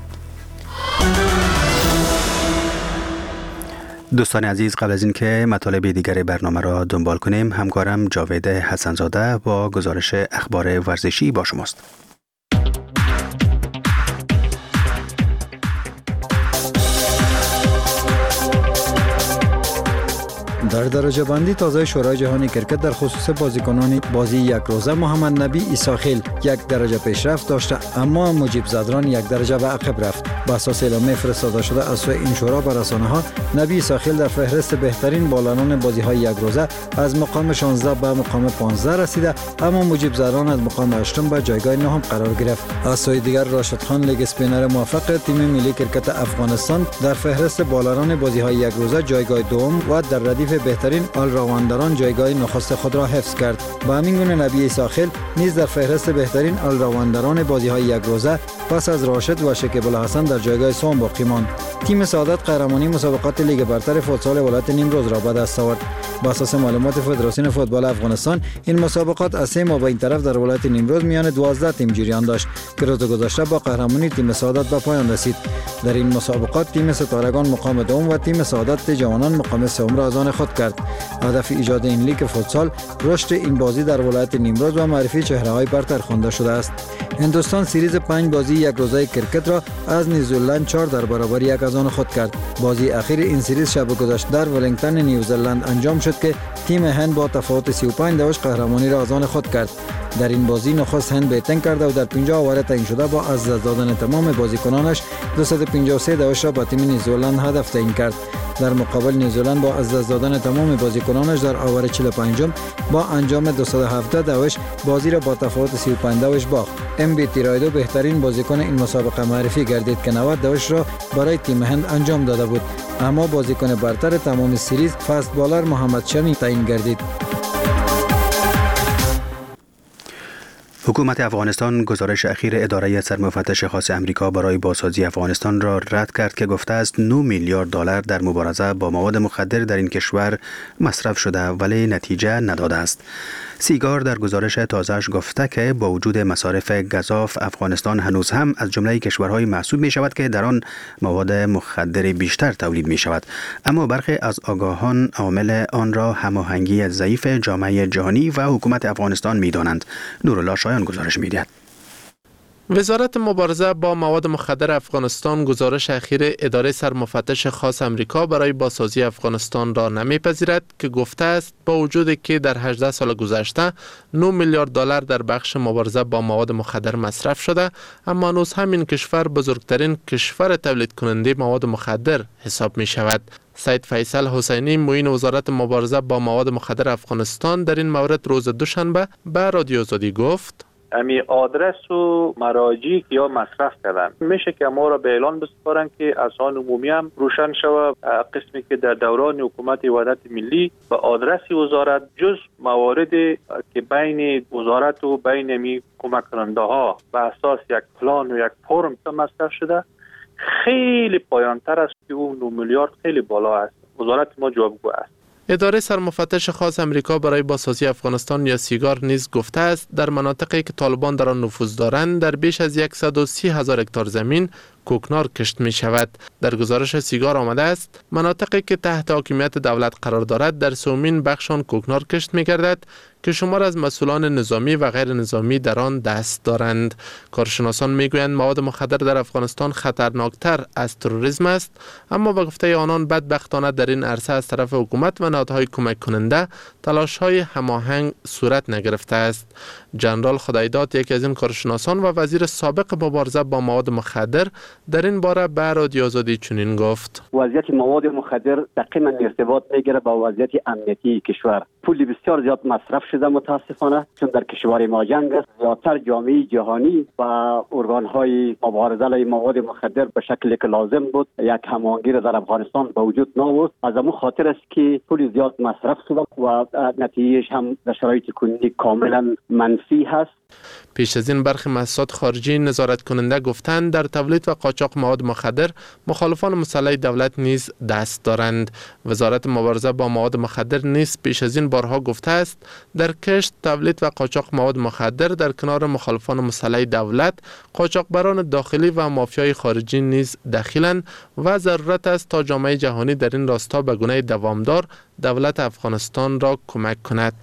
دوستان عزیز، قبل از اینکه مطالب دیگر برنامه را دنبال کنیم، همکارم جاوید حسنزاده با گزارش اخبار ورزشی با شماست. در درجه بندی تازه شورای جهانی کرکت در خصوص بازیکنان بازی یک روزه محمد نبی ایساخیل 1 درجه پیشرفت داشته، اما مجیب زدران 1 درجه به عقب رفت. به اساس اعلامیه فرستاده شده از سوی این شورا به رسانه‌ها، نبی ایساخیل در فهرست بهترین بالران بازی‌های یک روزه از مقام 16 به مقام 15 رسیده، اما مجیب زدران از مقام 8 به جایگاه 9 قرار گرفت. از سوی دیگر راشد خان لیگ اسپینر موفق تیم ملی کرکت افغانستان در فهرست بالران بازی‌های یک روزه جایگاه دوم و در ردیف بهترین آلراوندران جایگاه نخست خود را حفظ کرد. با همین گونه نبی ایساخیل نیز در فهرست بهترین آلراوندران بازی‌های یک روزه پس از راشد و شکیب الحسن در جایگاه سوم باقی ماند. تیم سعادت قهرمانی مسابقات لیگ برتر فوتسال ولایت نیمروز را به دست آورد. با اساس معلومات فدراسیون فوتبال افغانستان، این مسابقات از 3 ماه به این طرف در ولایت نیمروز میان 12 تیم جریان داشت که روز گذشته با قهرمانی تیم سعادت به پایان رسید. در این مسابقات تیم ستارگان مقام دوم و تیم سعادت جوانان مقام سوم را از آن خود کرد. هدف ایجاد این لیگ فوتسال رشد این بازی در ولایت نیمروز و معرفی چهره‌های برتر خوانده شده است. هندوستان سریز 5 بازی یک روزه کرکت را از نیوزلند 4 در برابر 1 از آن خود کرد. بازی اخیر این سریز شب گذشته در ولینگتون نیوزلند انجام شد که تیم هند با تفاوت 35 دوش قهرمانی را از آن خود کرد. در این بازی نخست هند بیتنگ کرده و در 50 اوور تعیین شده با از دست دادن تمام بازیکنانش 253 دوش را با تیم نیوزلند هدف تعیین کرد. در مقابل نیوزلند با از دست دادن تمام بازیکنانش در اوور 45 با انجام 217 دوش بازی را با تفاوت 35 دوش باخت. ام بی تیرایدو بهترین بازیکن این مسابقه معرفی گردید که 90 دوش را برای تیم هند انجام داده بود، اما بازیکن برتر تمام سریز فست بالر محمد شمی تعیین گردید. حکومت افغانستان گزارش اخیر اداره سرمفتش خاص امریکا برای بازسازی افغانستان را رد کرد که گفته است 9 میلیارد دلار در مبارزه با مواد مخدر در این کشور مصرف شده ولی نتیجه نداده است. سیگار در گزارش تازه‌اش گفته که با وجود مصارف گزاف افغانستان هنوز هم از جمله کشورهای محسوب می شود که در آن مواد مخدر بیشتر تولید می شود، اما برخی از آگاهان عامل آن را هماهنگی ضعیف جامعه جهانی و حکومت افغانستان می دانند. نورالله شایان گزارش می دهد. وزارت مبارزه با مواد مخدر افغانستان گزارش اخیر اداره سرمفتش خاص امریکا برای بازسازی افغانستان را نمیپذیرد که گفته است با وجودی که در 18 سال گذشته 9 میلیارد دلار در بخش مبارزه با مواد مخدر مصرف شده، اما هنوز همین کشور بزرگترین کشور تولید کننده مواد مخدر حساب می شود. سید فیصل حسینی معین وزارت مبارزه با مواد مخدر افغانستان در این مورد روز دوشنبه به رادیو آزادی گفت: امی آدرس و مراجع یا مصرف کردن میشه که ما را به اعلان بسپارن که از آن عمومی هم روشن شود. قسمی که در دوران حکومت وحدت ملی به آدرس وزارت جز مواردی که بین وزارت و بین می کمک کننده ها به اساس یک پلان و یک فرم مصرف شده خیلی پایانتر است که اون 9 میلیارد خیلی بالا است. وزارت ما جوابگو است. اداره سرمفتش خاص امریکا برای بازسازی افغانستان یا سیگار نیز گفته است در مناطقی که طالبان در آن نفوذ دارند در بیش از 130,000 هکتار زمین کوکنار کشت می شود. در گزارش سیگار آمده است مناطقی که تحت حاکمیت دولت قرار دارد در سومین بخش آن کوکنار کشت می گردد که شمار از مسئولان نظامی و غیر نظامی در آن دست دارند. کارشناسان می گویند مواد مخدر در افغانستان خطرناکتر از تروریسم است، اما به گفته آنان بدبختانه در این عرصه از طرف حکومت و نهادهای کمک کننده تلاش‌های هماهنگ صورت نگرفته است. جنرال خدایداد یکی از این کارشناسان و وزیر سابق مبارزه با مواد مخدر در این باره به رادیو آزادی چنین گفت: وضعیت مواد مخدر دقیقاً ارتباط میگیره با وضعیت امنیتی کشور. پول بسیار زیاد مصرف شده متاسفانه، چون در کشور ما جنگ است. زیادتر جامعه جهانی و ارگان‌های مبارزه علیه مواد مخدر به شکلی که لازم بود یک هماهنگی در افغانستان به وجود نآورد. از همون خاطر است که پول زیاد مصرف شده و نتیجهش هم در شرایط کنونی کاملا منفی هست. پیش از این برخی مؤسسات خارجی نظارت کننده گفتند در تولید و قاچاق مواد مخدر مخالفان مسلح دولت نیز دست دارند. وزارت مبارزه با مواد مخدر نیز پیش از این بارها گفته است در کشت، تولید و قاچاق مواد مخدر در کنار مخالفان مسلح دولت، قاچاقبران داخلی و مافیای خارجی نیز دخیلند و ضرورت است تا جامعه جهانی در این راستا به گونه دوامدار دولت افغانستان را کمک کند.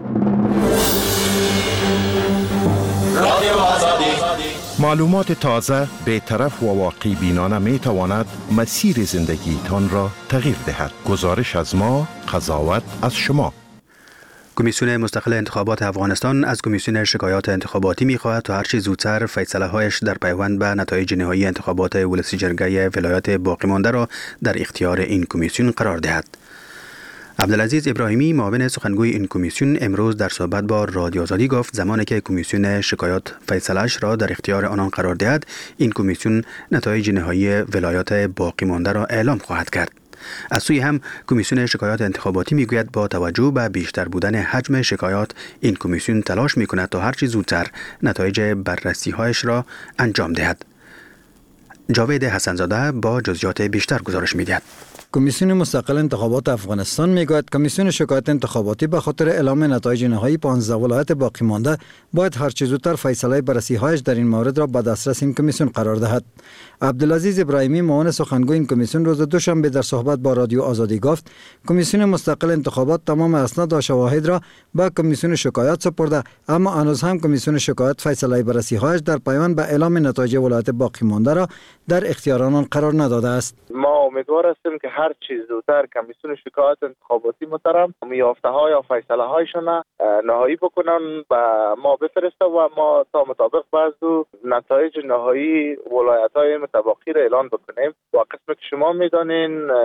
معلومات تازه، بی‌طرف و واقعی بینانه می تواند مسیر زندگی تان را تغییر دهد. گزارش از ما، قضاوت از شما. کمیسیون مستقل انتخابات افغانستان از کمیسیون شکایات انتخاباتی می‌خواهد تا هرچی زودتر فیصله‌هایش در پیوند به نتایج نهایی انتخابات ولسی جرگه ولایات باقی مانده را در اختیار این کمیسیون قرار دهد. عبدالعزیز ابراهیمی معاون سخنگوی این کمیسیون امروز در صحبت با رادیو آزادی گفت زمانی که کمیسیون شکایات فیصله‌اش را در اختیار آنان قرار دهد، این کمیسیون نتایج نهایی ولایات باقی مانده را اعلام خواهد کرد. از سوی هم کمیسیون شکایات انتخاباتی میگوید با توجه به بیشتر بودن حجم شکایات، این کمیسیون تلاش میکند تا هرچی زودتر نتایج بررسی‌هایش را انجام دهد. جاوید حسن‌زاده با جزئیات بیشتر گزارش می‌دهد. کمیسیون مستقل انتخابات افغانستان میگوید کمیسیون شکایات انتخاباتی به خاطر اعلام نتایج نهایی 15 ولایت باقی مانده باید هر چه زودتر فیصله بررسی‌هایش در این مورد را به دسترس این کمیسیون قرار دهد. عبدالعزیز ابراهیمی معاون سخنگوی این کمیسیون روز دوشنبه در صحبت با رادیو آزادی گفت کمیسیون مستقل انتخابات تمام اسناد و شواهد را به کمیسیون شکایات سپرده، اما هنوز هم کمیسیون شکایات فیصله بررسی‌هایش در پیوند به اعلام نتایج ولایت باقی مانده را در اختیار آنان قرار نداده است. ما امیدوار هستیم که هر چیز زودتر کمیسیون شکایات انتخاباتی محترم یافته‌ها یا فیصله‌هایشان نهایی بکنن و ما بفرسته و ما تا مطابق بعض نتایج نهایی ولایت‌های متبقی را اعلان بکنیم. و قسمی که شما می‌دانین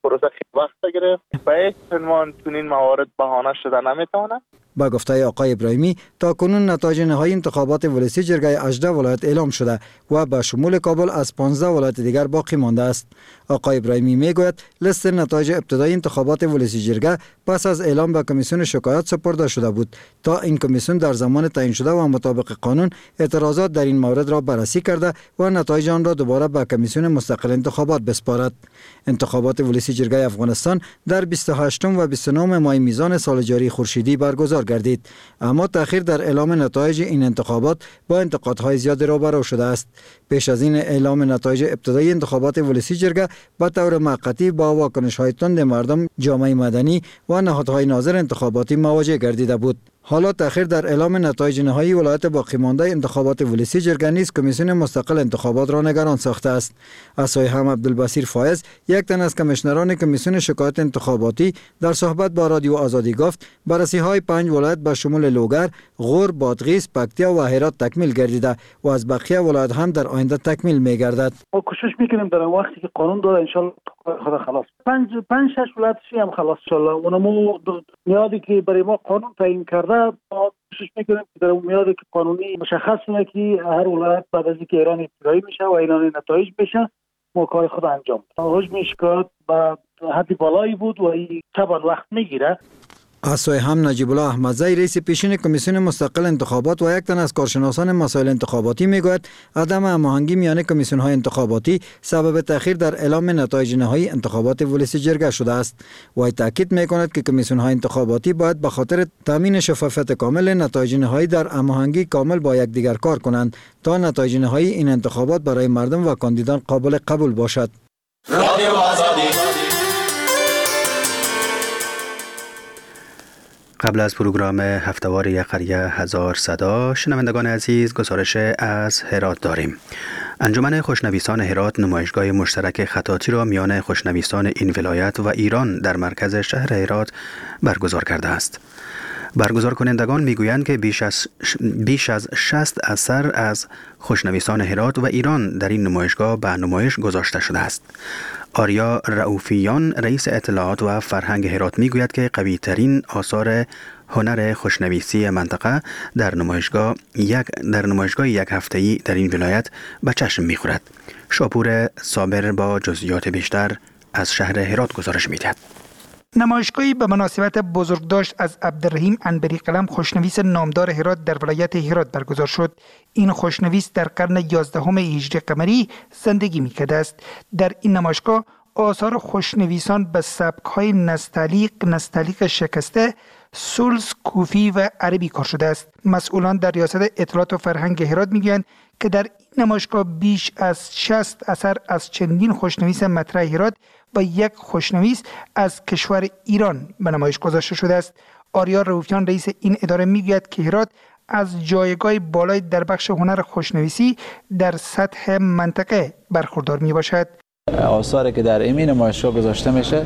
پروسه خیلی وقت گرفت و هیچ عنوان تو این موارد بهانه شده نمیتونه. با گفته آقای ابراهیمی تا کنون نتایج نهایی انتخابات ولسی جرگه 18 ولایت اعلام شده و به شمول کابل از 15 ولایت دیگر باقی مانده است. آقای ابراهیمی میگوید لیست نتایج ابتدایی انتخابات ولسی جرگه پس از اعلام به کمیسیون شکایات سپرده شده بود تا این کمیسیون در زمان تعیین شده و مطابق قانون اعتراضات در این مورد را بررسی کرده و نتایج آن را دوباره به کمیسیون مستقل انتخابات بسپارد. انتخابات ولسی جرگه افغانستان در 28 و 29 ماه میزان سال جاری خورشیدی برگزار گردید، اما تأخیر در اعلام نتایج این انتخابات با انتقادهای زیاد روبرو شده است. پیش از این اعلام نتایج ابتدایی انتخابات ولسی جرگه به طور موقتی با واکنش‌های تند مردم، جامعه مدنی و نهادهای ناظر انتخاباتی مواجه گردیده بود. حالا تأخیر در اعلام نتایج نهایی ولایت باقی مانده انتخابات ولسی جرگه نیز کمیسیون مستقل انتخابات را نگران ساخته است. از سوی هم عبدالبصیر فایز، یک تن از کمیشنران کمیسیون شکایات انتخاباتی، در صحبت با رادیو آزادی گفت بررسی‌های 5 ولایت به شمول لوگر، غور، بادغیس، پکتیا و هرات تکمیل گردیده و از بقیه ولایت هم در آینده تکمیل می‌گردد. ما کوشش می‌کنیم در وقتی که قانون داره ان شاءالله خدا خلاص 5-6 ولایت هم خلاص ان شاءالله. اونمو میادی که برای ما قانون تعیین کرده ما کوشش میکنیم که در میادی که قانونی مشخص کنه که هر ولایت بعد از اینکه اعلان ابتدایی میشه و اعلان نتایج بشه ما کار خود انجام بدیم. حجم شکایت به حد بالایی بود و این طبعا وقت میگیره. از سوی هم نجیب الله احمدزی رئیس پیشین کمیسیون مستقل انتخابات و یک تن از کارشناسان مسائل انتخاباتی میگوید عدم هماهنگی میان کمیسیون‌های انتخاباتی سبب تأخیر در اعلام نتایج نهایی انتخابات ولسی جرگه شده است و تاکید میکند که کمیسیون‌های انتخاباتی باید به خاطر تامین شفافیت کامل نتایج نهایی در هماهنگی کامل با یکدیگر کار کنند تا نتایج نهایی این انتخابات برای مردم و کاندیدان قابل قبول باشد. رادیو آزادی. قبل از پروگرام هفتهوار یک قریه هزار صدا، شنوندگان عزیز گزارش از هرات داریم. انجمن خوشنویسان هرات نمایشگاه مشترک خطاطی را میان خوشنویسان این ولایت و ایران در مرکز شهر هرات برگزار کرده است. برگزار کنندگان میگویند که بیش از 60 اثر از خوشنویسان هرات و ایران در این نمایشگاه به نمایش گذاشته شده است. آریا رؤوفیان رئیس اطلاعات و فرهنگ هرات میگوید که قوی ترین آثار هنر خوشنویسی منطقه در نمایشگاه یک هفته‌ای در این ولایت به چشم میخورد. شاپور صابر با جزئیات بیشتر از شهر هرات گزارش میدهد. نمایشگاهی به مناسبت بزرگداشت از عبدالرحیم انبری قلم خوشنویس نامدار هرات در ولایت هرات برگزار شد. این خوشنویس در قرن 11 هجری قمری زندگی می‌کرده است. در این نمایشگاه آثار خوشنویسان به سبک‌های نستعلیق شکسته، سلس، کوفی و عربی کار شده است. مسئولان در ریاست اطلاعات و فرهنگ هرات میگویند که در این نمایشگاه بیش از 60 اثر از چندین خوشنویس مطرح هرات و یک خوشنویس از کشور ایران به نمایش گذاشته شده است. آریا رؤوفیان رئیس این اداره میگوید که هرات از جایگاه بالای در بخش هنر خوشنویسی در سطح منطقه برخوردار می باشد. آثاری که در این نمایشگاه گذاشته میشه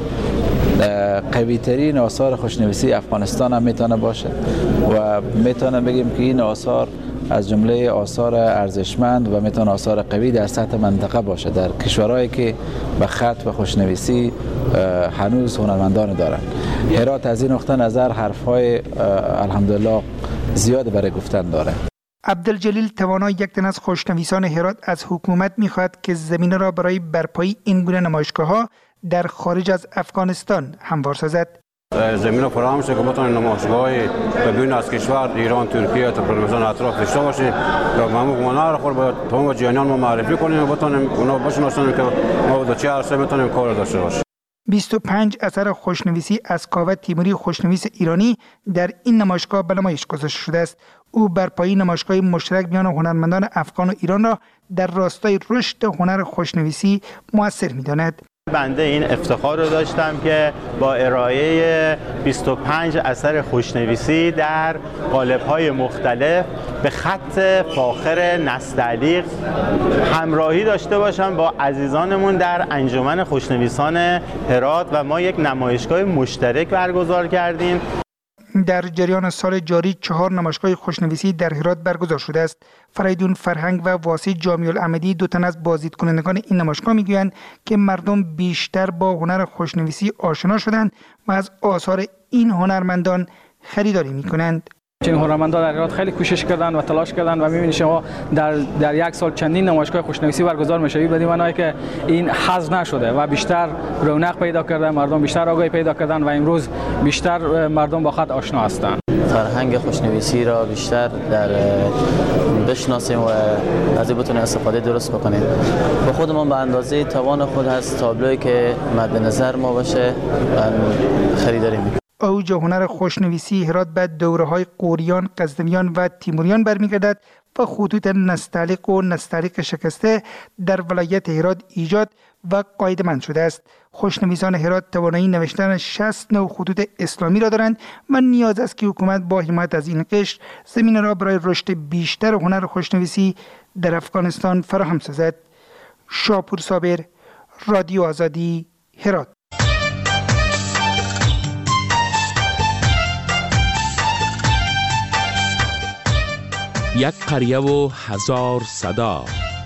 قوی ترین آثار خوشنویسی افغانستان هم میتونه باشه و میتونه بگیم که این آثار از جمله آثار ارزشمند و میتونه آثار قوی در سطح منطقه باشه در کشورهایی که به خط و خوشنویسی هنوز هنرمندان دارند. هرات از این نقطه نظر حرفهای الحمدلله زیاد برای گفتن داره. عبدالجلیل توانا یک تن از خوشنویسان هرات از حکومت میخواهد که زمینه را برای برپایی این گونه نمایشگاه‌ها در خارج از افغانستان هموار سازد. زمینه فراهم شده که بتونیم نمایشگاه‌های بین از کشور ایران، ترکیه، ترکمنستان اطراف داشته باشیم که ما خود به تمام جهانیان ما معرفی کنیم و بتونیم اونا بشناسن که ما در چه عرصه میتونیم کار داشته باشیم. 25 اثر خوشنویسی از کاوه تیموری خوشنویس ایرانی در این نمایشگاه به نمایش گذاشته شده است. او برپایی نمایشگاه مشترک میان هنرمندان افغان و ایران را در راستای رشد هنر خوشنویسی مؤثر می‌داند. بنده این افتخار رو داشتم که با ارائه 25 اثر خوشنویسی در قالب‌های مختلف به خط فاخر نستعلیق همراهی داشته باشم با عزیزانمون در انجمن خوشنویسان هرات و ما یک نمایشگاه مشترک برگزار کردیم. در جریان سال جاری 4 نمایشگاه خوشنویسی در هرات برگزار شده است. فریدون فرهنگ و واسی جامی الاحمدی، 2 تن از بازدیدکنندگان این نمایشگاه میگویند که مردم بیشتر با هنر خوشنویسی آشنا شدند و از آثار این هنرمندان خریداری میکنند. این هنرمندان در ایران خیلی کوشش کردن و تلاش کردن و می‌بینید شما در یک سال چندین نمایشگاه خوشنویسی برگزار میشه، بدین معنی که این حذف نشده و بیشتر رونق پیدا کرده، مردم بیشتر آگاهی پیدا کردن و امروز بیشتر مردم با خط آشنا هستند. فرهنگ خوشنویسی را بیشتر بشناسیم و از این بتونیم استفاده درست بکنیم. به خودمون به اندازه توان خود هست تابلویی که مد نظر ما باشه خریداری می‌کنیم. اوج هنر خوشنویسی هرات به دوره‌های قوریان، غزنویان و تیموریان برمیگردد و خطوط نستعلیق و نستعلیق شکسته در ولایت هرات ایجاد و قاعده‌مند شده است. خوشنویسان هرات توانایی نوشتن 60 نوع خطوط اسلامی را دارند و نیاز است که حکومت با حمایت از این قشر زمینه را برای رشد بیشتر هنر خوشنویسی در افغانستان فراهم سازد. شاپور صابر، رادیو آزادی، هرات. یک قریه و 1000 صدا.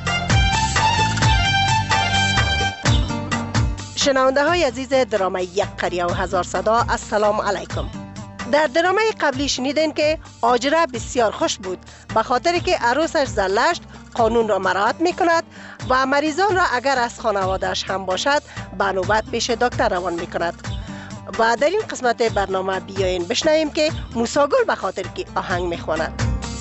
شنونده های عزیز درام یک قریه و 1000 صدا، السلام علیکم. در درام قبلی شنیدین که آجره بسیار خوش بود به خاطر که عروسش زلشت قانون را مراعات می کند و مریضان را اگر از خانوادهش هم باشد به نوبت پیش دکتر روان می کند. و در این قسمت برنامه بیاین بشنویم که موسی گل به خاطر که آهنگ می خواند.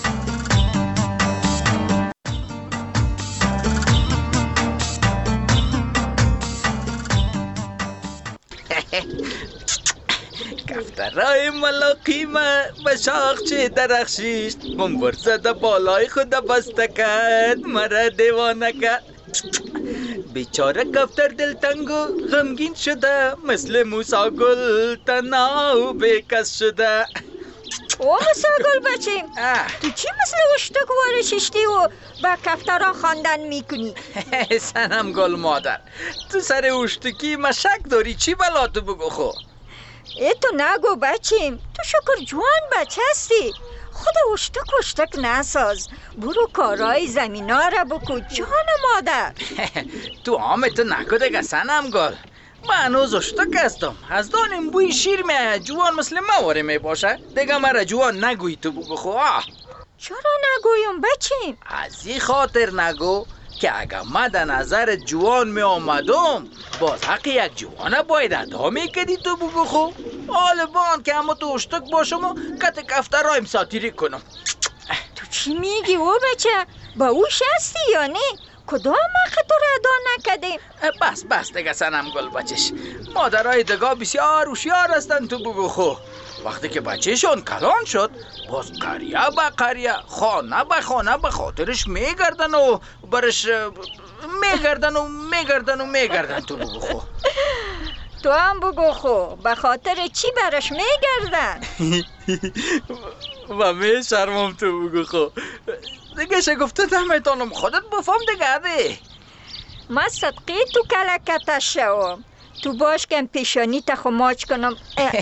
کفترهای ملاقی ما به شاخچه درخشیست، منبر زده بالای خود بسته کرد، مرا دیوانه کرد. بیچاره کفتر دلتنگ و غمگین شده، مثل موسی گل تنها و بیکس شده. او موسی گل بچیم، تو چی مثل اشتک وارششتی و با کفترها خواندن میکنی؟ سنم گل مادر، تو سر اشتکی مشک داری، چی بلا تو بگو خو؟ ای تو نگو بچیم، تو شکر جوان بچه هستی، خود اشتک نساز، برو کارهای زمینا را بکو جان مادر. تو آمت نکو دیگه سنم گل، من هنوز اشتک هستم، از دانم بوی شیر می جوان مثل مواره می باشه، دیگه مرا جوان نگوی تو بگو خو. چرا نگویم بچیم؟ از این خاطر نگو که اگر من در نظر جوان می آمدم باز حق یک جوانه باید ادا می کدی تو بگو خو. حال بان که اما تو اشتک باشم و کت کفتر را امساتیری کنم. تو چی میگی او بچه؟ با اوش هستی یا نه؟ کدام حق تو را ادا نکدیم؟ بس دیگه سنم گل بچش، مادرای دگاه بسیار هوشیار هستن تو بگو خو. وقتی که بچهشون کلان شد باز قریه به قریه، خانه به خانه به خاطرش میگردن و برش میگردن تو بگو خو. تو هم بگو خو، به خاطر چی برش میگردن؟ و میشرمم تو بگو خو، دیگه شگفته نمیتونم، خودت بفهم دیگه ده. من صدقی تو کلکتش شوم، تو باش که پیشانی تا خماج کنم.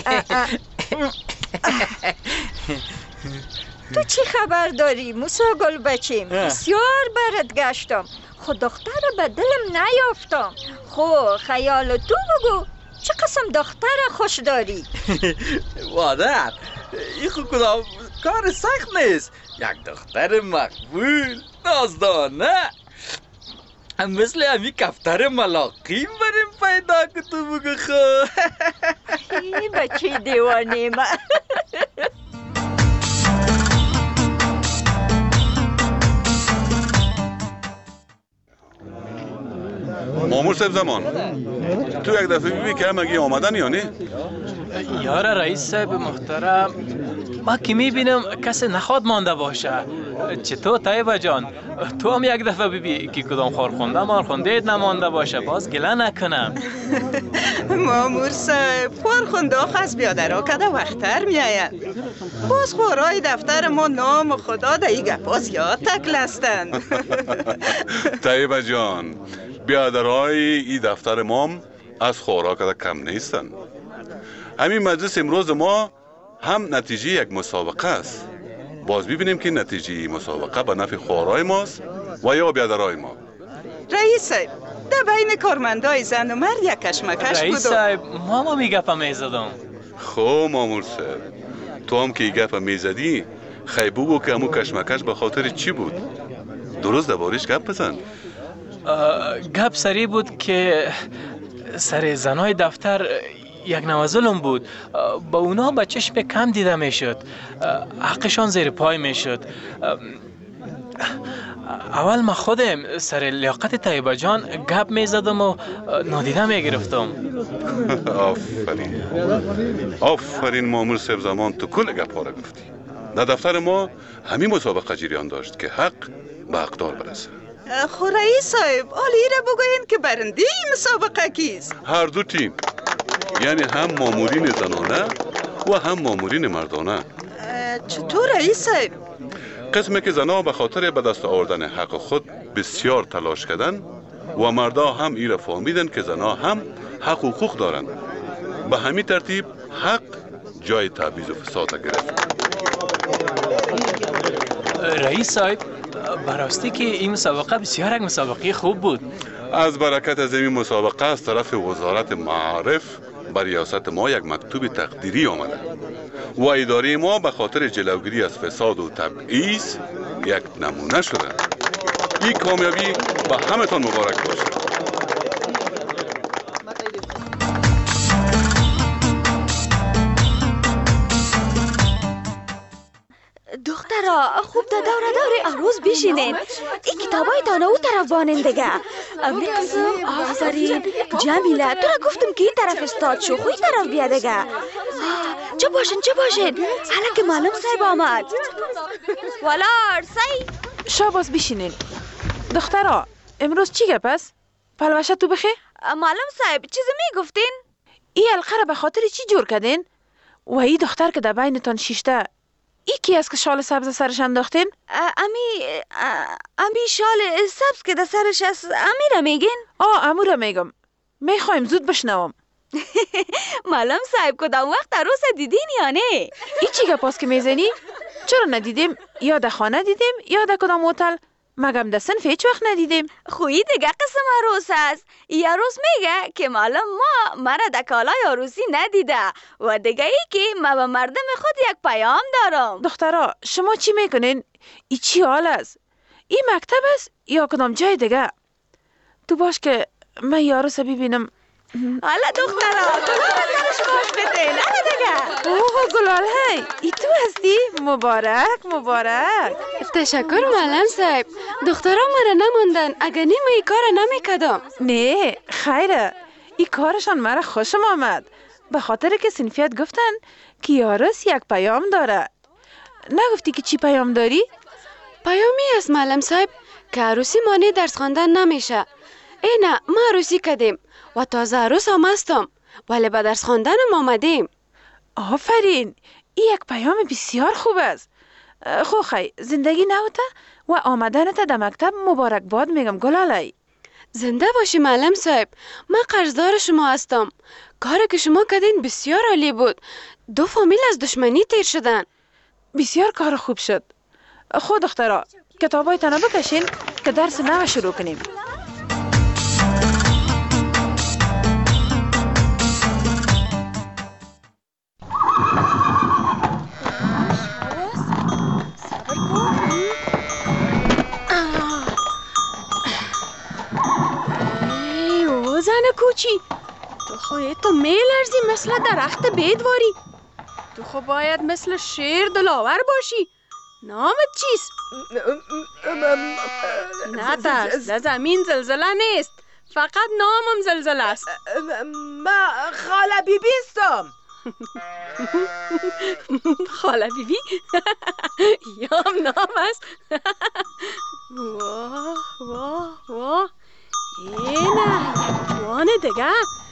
تو چی خبر داری موسی گل بچیم؟ بسیار برات گشتم، خود دختر به دلم نیافتم. خو خیال تو بگو چه قسم دختر خوش داری؟ مادر این خود کار سخت نیست، یک دختر مقبول نازدانه مثل همی کفتر ملاقیم بریم پیدا که تو بگو خو. بچه دیوانه من. مامور صاحب زمان، تو یک دفعه بیبی که همگی آمدن یا نه؟ یار رئیس صاحب محترم، ما که میبینم کسی نخواد مانده باشه. چطور طیبه جان؟ تو هم یک دفعه بیبی که کدام خورخونده نمانده باشه، باز گله نکنم. مامور صاحب، خورخونده خواست بیادر کده وقتر میاید. باز خورای دفتر ما نام خدا ده ایگه باز یاد تکلستن. طیبه جان، بیادرهای ای دفتر مام از خوراک کم نیستن. همین مجلس امروز ما هم نتیجه یک مسابقه است. باز ببینیم که نتیجه مسابقه به نفع خوارای ماست و یا بیادرای ما. رئیس صاحب، در بین کارمندای زن و مرد یک کشمکش بود. رئیس صاحب، ما میگفت میزدم. خب مامور صاحب، تو هم که گپ میزدی خی بگو که همون کشمکش به خاطر چی بود؟ درست دربارش گپ بزن. گپ سری بود که سر زنای دفتر یک نوع ظلم بود. با اونا به چشم کم دیده میشد. حقشان زیر پای میشد. اول ما خودم سر لیاقت طیبه جان گپ میزدم و نادیده میگرفتم. آفرین مامور صاحب زمان، تو کل گپ ها را گفتی. در دفتر ما همین مسابقه جریان داشت که حق به حقدار برسه. خو رئیس صاحب، حالی را بگوین که برنده این مسابقه کیست؟ هر دو تیم، یعنی هم مامورین زنانه و هم مامورین مردانه. چطور رئیس صاحب؟ قسمی که زنها به خاطر به دست آوردن حق خود بسیار تلاش کردن و مردا هم ایره فهمیدن که زنها هم حق و حقوق دارند. به همین ترتیب حق جای تبعیض و فساد گرفت. رئیس صاحب، براستی که این مسابقه بسیار یک مسابقه خوب بود. از برکت از این مسابقه از طرف وزارت معارف بر ریاست ما یک مکتوب تقدیری آمده و اداره ما به خاطر جلوگیری از فساد و تبعیض یک نمونه شده. این کامیابی به همتان مبارک باشه. دخترا خوب تا دور عروس بشینین. این کتابای تانه او طرف بانین دیگه. میقسم آفرین جمیله، تو را گفتم که این طرف استاد شو، خو این طرف بیا دیگه. چه باشین حالا که معلم صاحب آمد. والار سی شاباس بشینین. دخترا امروز چی گپ است؟ پلوشه تو بخی؟ معلم صاحب چیزی میگفتین؟ این حلقه را به خاطر چی جور کردین؟ و این دختر که در بینتان شیشته، ای کی است که شال سبز سرش انداختین؟ امی شال سبز که در سرش است، امی را میگین؟ امو را میگم. میخوایم زود بشنوم. معلم صاحب کدام وقت عروس دیدین یا نه؟ ای چی گپاست که میزنی؟ چرا ندیدیم؟ یا در خانه دیدیم یا در کدام هتل؟ مگم در صنف هیچ وقت ندیدیم. خویی دیگه قسم عروس است. ای عروس میگه که معلم ما مرا در کالای عروسی ندیده و دیگه ای که ما به مردم خود یک پیام دارم. دخترا شما چی میکنین؟ ای چی حال است؟ ای مکتب است یا کدام جای دیگه؟ تو باش که من ای عروس ببینم. حالا دخترا گلال سرش باش بتین. حالا دیگه اوه گلال هی ای تو هستی؟ مبارک. تشکر معلم صاحب. دخترا مرا نماندن، اگر نیم ای کار نمیکدم. نه خیره، ای کارشان مرا خوشم آمد، به خاطر که صنفیت گفتن که یارس یک پیام داره. نگفتی که چی پیام داری؟ پیامی است معلم صاحب که عروسی مانع درس خواندن نمیشه. نه ما عروسی کردیم و تازه عروس هم هستم ولی به درس خواندنم آمدیم. آفرین، این یک پیام بسیار خوب است. خو خی زندگی نوته و آمدنت در مکتب مبارک باد میگم گلالای. زنده باشی معلم صاحب. من قرضدار شما هستم. کاری که شما کردین بسیار عالی بود. 2 فامیل از دشمنی تیر شدن. بسیار کار خوب شد. خود دخترا کتابای تنها بکشین که درس نو شروع کنیم. زن کوچی، تو خودت میلرزی مثل درخت بیدواری. تو خو باید مثل شیر دلاور باشی. نامت چیست؟ نه ترس، در زمین زلزله نیست، فقط نامم زلزله است. ما خاله بیبی استم. خاله بیبی؟ یام نام است. واه اینه یک جوان دیگه.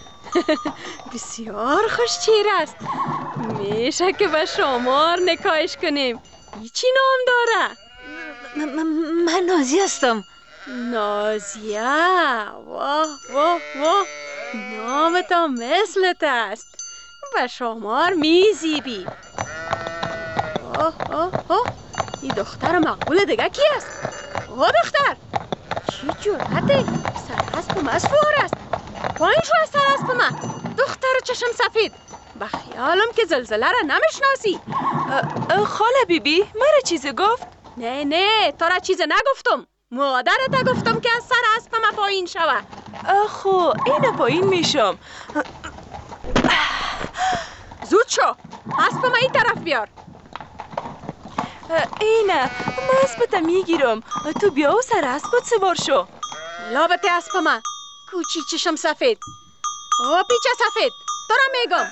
بسیار خوش چهره است. میشه که به شمار نکایش کنیم. ای چی نام داره؟ من نازیه هستم. نازیه؟ واه نامت مثلت است. به شمار میزیبی. این دختر مقبول دیگه کی است؟ دختر چی جرأته؟ سر اسب ما سوار است. پایین شو از سر اسب ما. دختر چشم سفید، به خیالم که زلزله را نمیشناسی. خاله بیبی مرا چیزی گفت؟ نه تو را چیزی نگفتم، مادرت گفتم که از سر اسب ما پایین شوه. خو این پایین میشم. زود شو، اسب ما این طرف بیار. اینه ما اسبت میگیرم، تو بیا و سر اسبت سوار شو. لابت اسب ما کوچی چشم سفید، پیچه سفید، تو را میگم.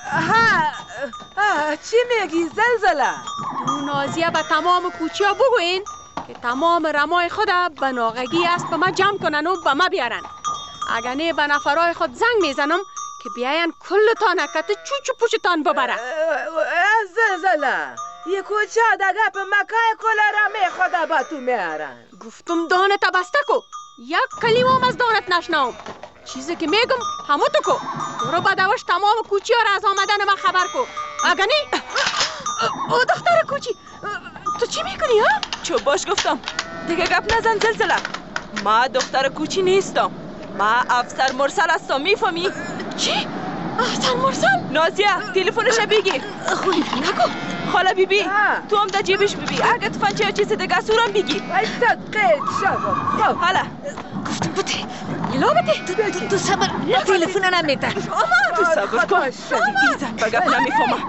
چی میگی زلزله؟ تو نازیه به تمام کوچی ها بگوین که تمام رمای خود به ناغگی اسب ما جمع کنن و به ما بیارن. اگر نه به نفرای خود زنگ میزنم که بیاین کلتان کت چوچو پوچتان ببره. زلزله یه کوچه دگه په مکای کل رمه خود با تو میارن. گفتم دانت بسته کو، یک کلمه هم از دانت نشنوم. چیزی که میگم همو تو کو. برو بدوش تمام کوچی ها را از آمدن من خبر کو. اگر نه او دختر کوچی تو چی میکنی ها؟ چو باش گفتم دیگه گپ نزن زلزله. ما دختر کوچی نیستم، ما افسر مرسل هستم، میفهمی؟ چی؟ افسر مرسل؟ نازیه تلفنش بگیر. خوی نکن. خاله بیبی تو هم در جیبش ببی، اگه تفنچه یا چیزی دیگه سورم بگی. قید شو. حالا گفتم بوده یلا بده تو صبر، تلفن نمیده. تو صبر کن. ایزن بگپ نمیفهمم.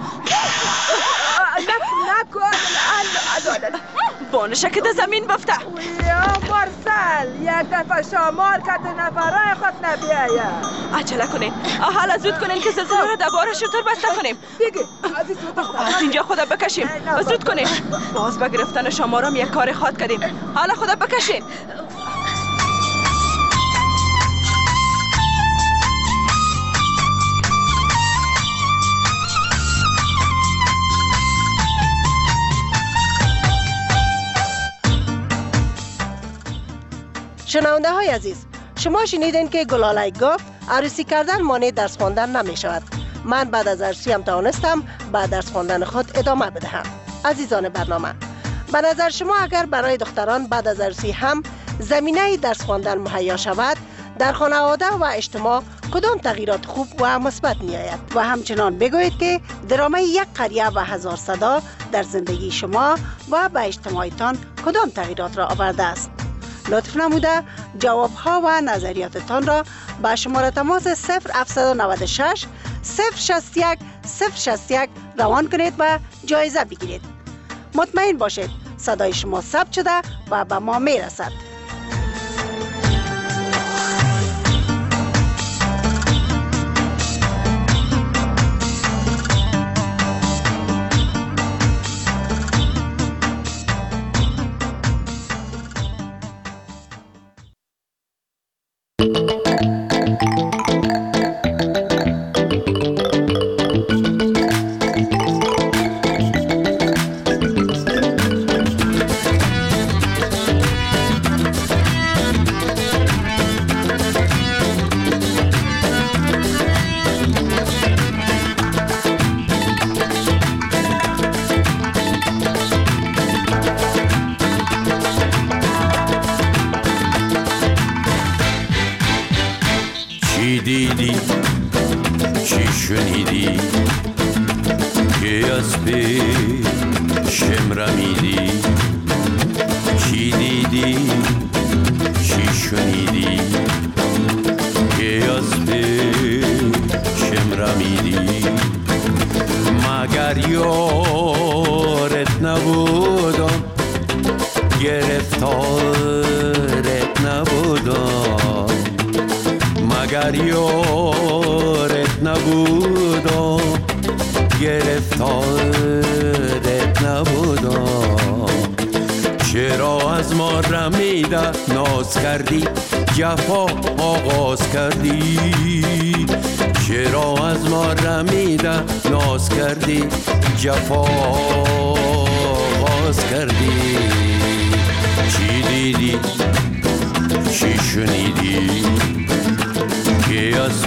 نکن بانشه که در زمین بفته. یا مرسل یک دفعه شمار کت نفرای خود نبیاید. عجله کنین، حالا زود کنین که زلزله را دوباره شطور بسته کنیم. دیگه از اینجا خدا بکشیم، زود کنین. باز به گرفتن شمارم یک کار خاط کردیم. حالا خدا بکشین. شنونده های عزیز، شما شنیدین که گلاله گفت عروسی کردن مانع درس خواندن نمی شود. من بعد از عروسی هم توانستم بعد درس خواندن خود ادامه بدهم. عزیزان برنامه، به نظر شما اگر برای دختران بعد از عروسی هم زمینه درس خواندن مهیا شود، در خانواده و اجتماع کدام تغییرات خوب و مثبت می آید؟ و همچنان بگویید که درامه یک قریه و هزار صدا در زندگی شما و به اجتماعتان کدام تغییرات را آورده است. لطف نموده جوابها و نظریاتتان را با شماره تماس 0796 061 061 روان کنید و جایزه بگیرید. مطمئن باشید صدای شما ثبت شده و به ما می رسد. جفا آغاز کردی، چرا از ما رمیده ناز کردی، جفا آغاز کردی. چی دیدی چی شنیدی که از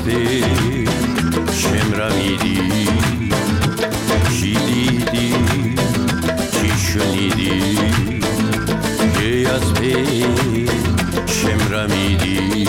پیشم رمیدی، چی دیدی چی شنیدی؟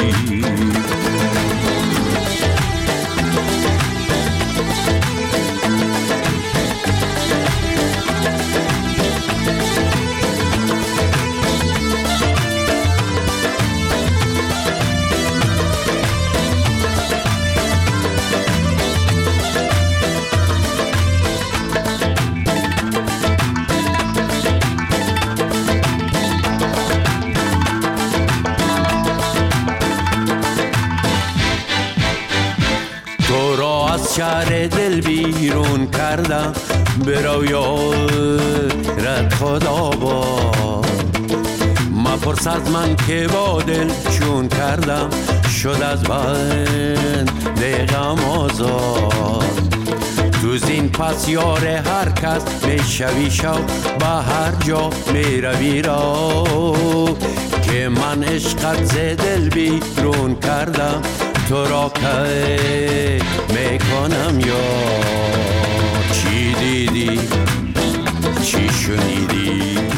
شهر دل بیرون کردم برو یارت خدا باد مپرس از من که با دل چون کردم شد از بند غم آزاد تو زین پس یار هر کس میشوی شو به هر جا میروی را که من عشقت ز دل بیرون کردم تو را که میکنم یا چی دیدی چی شنیدی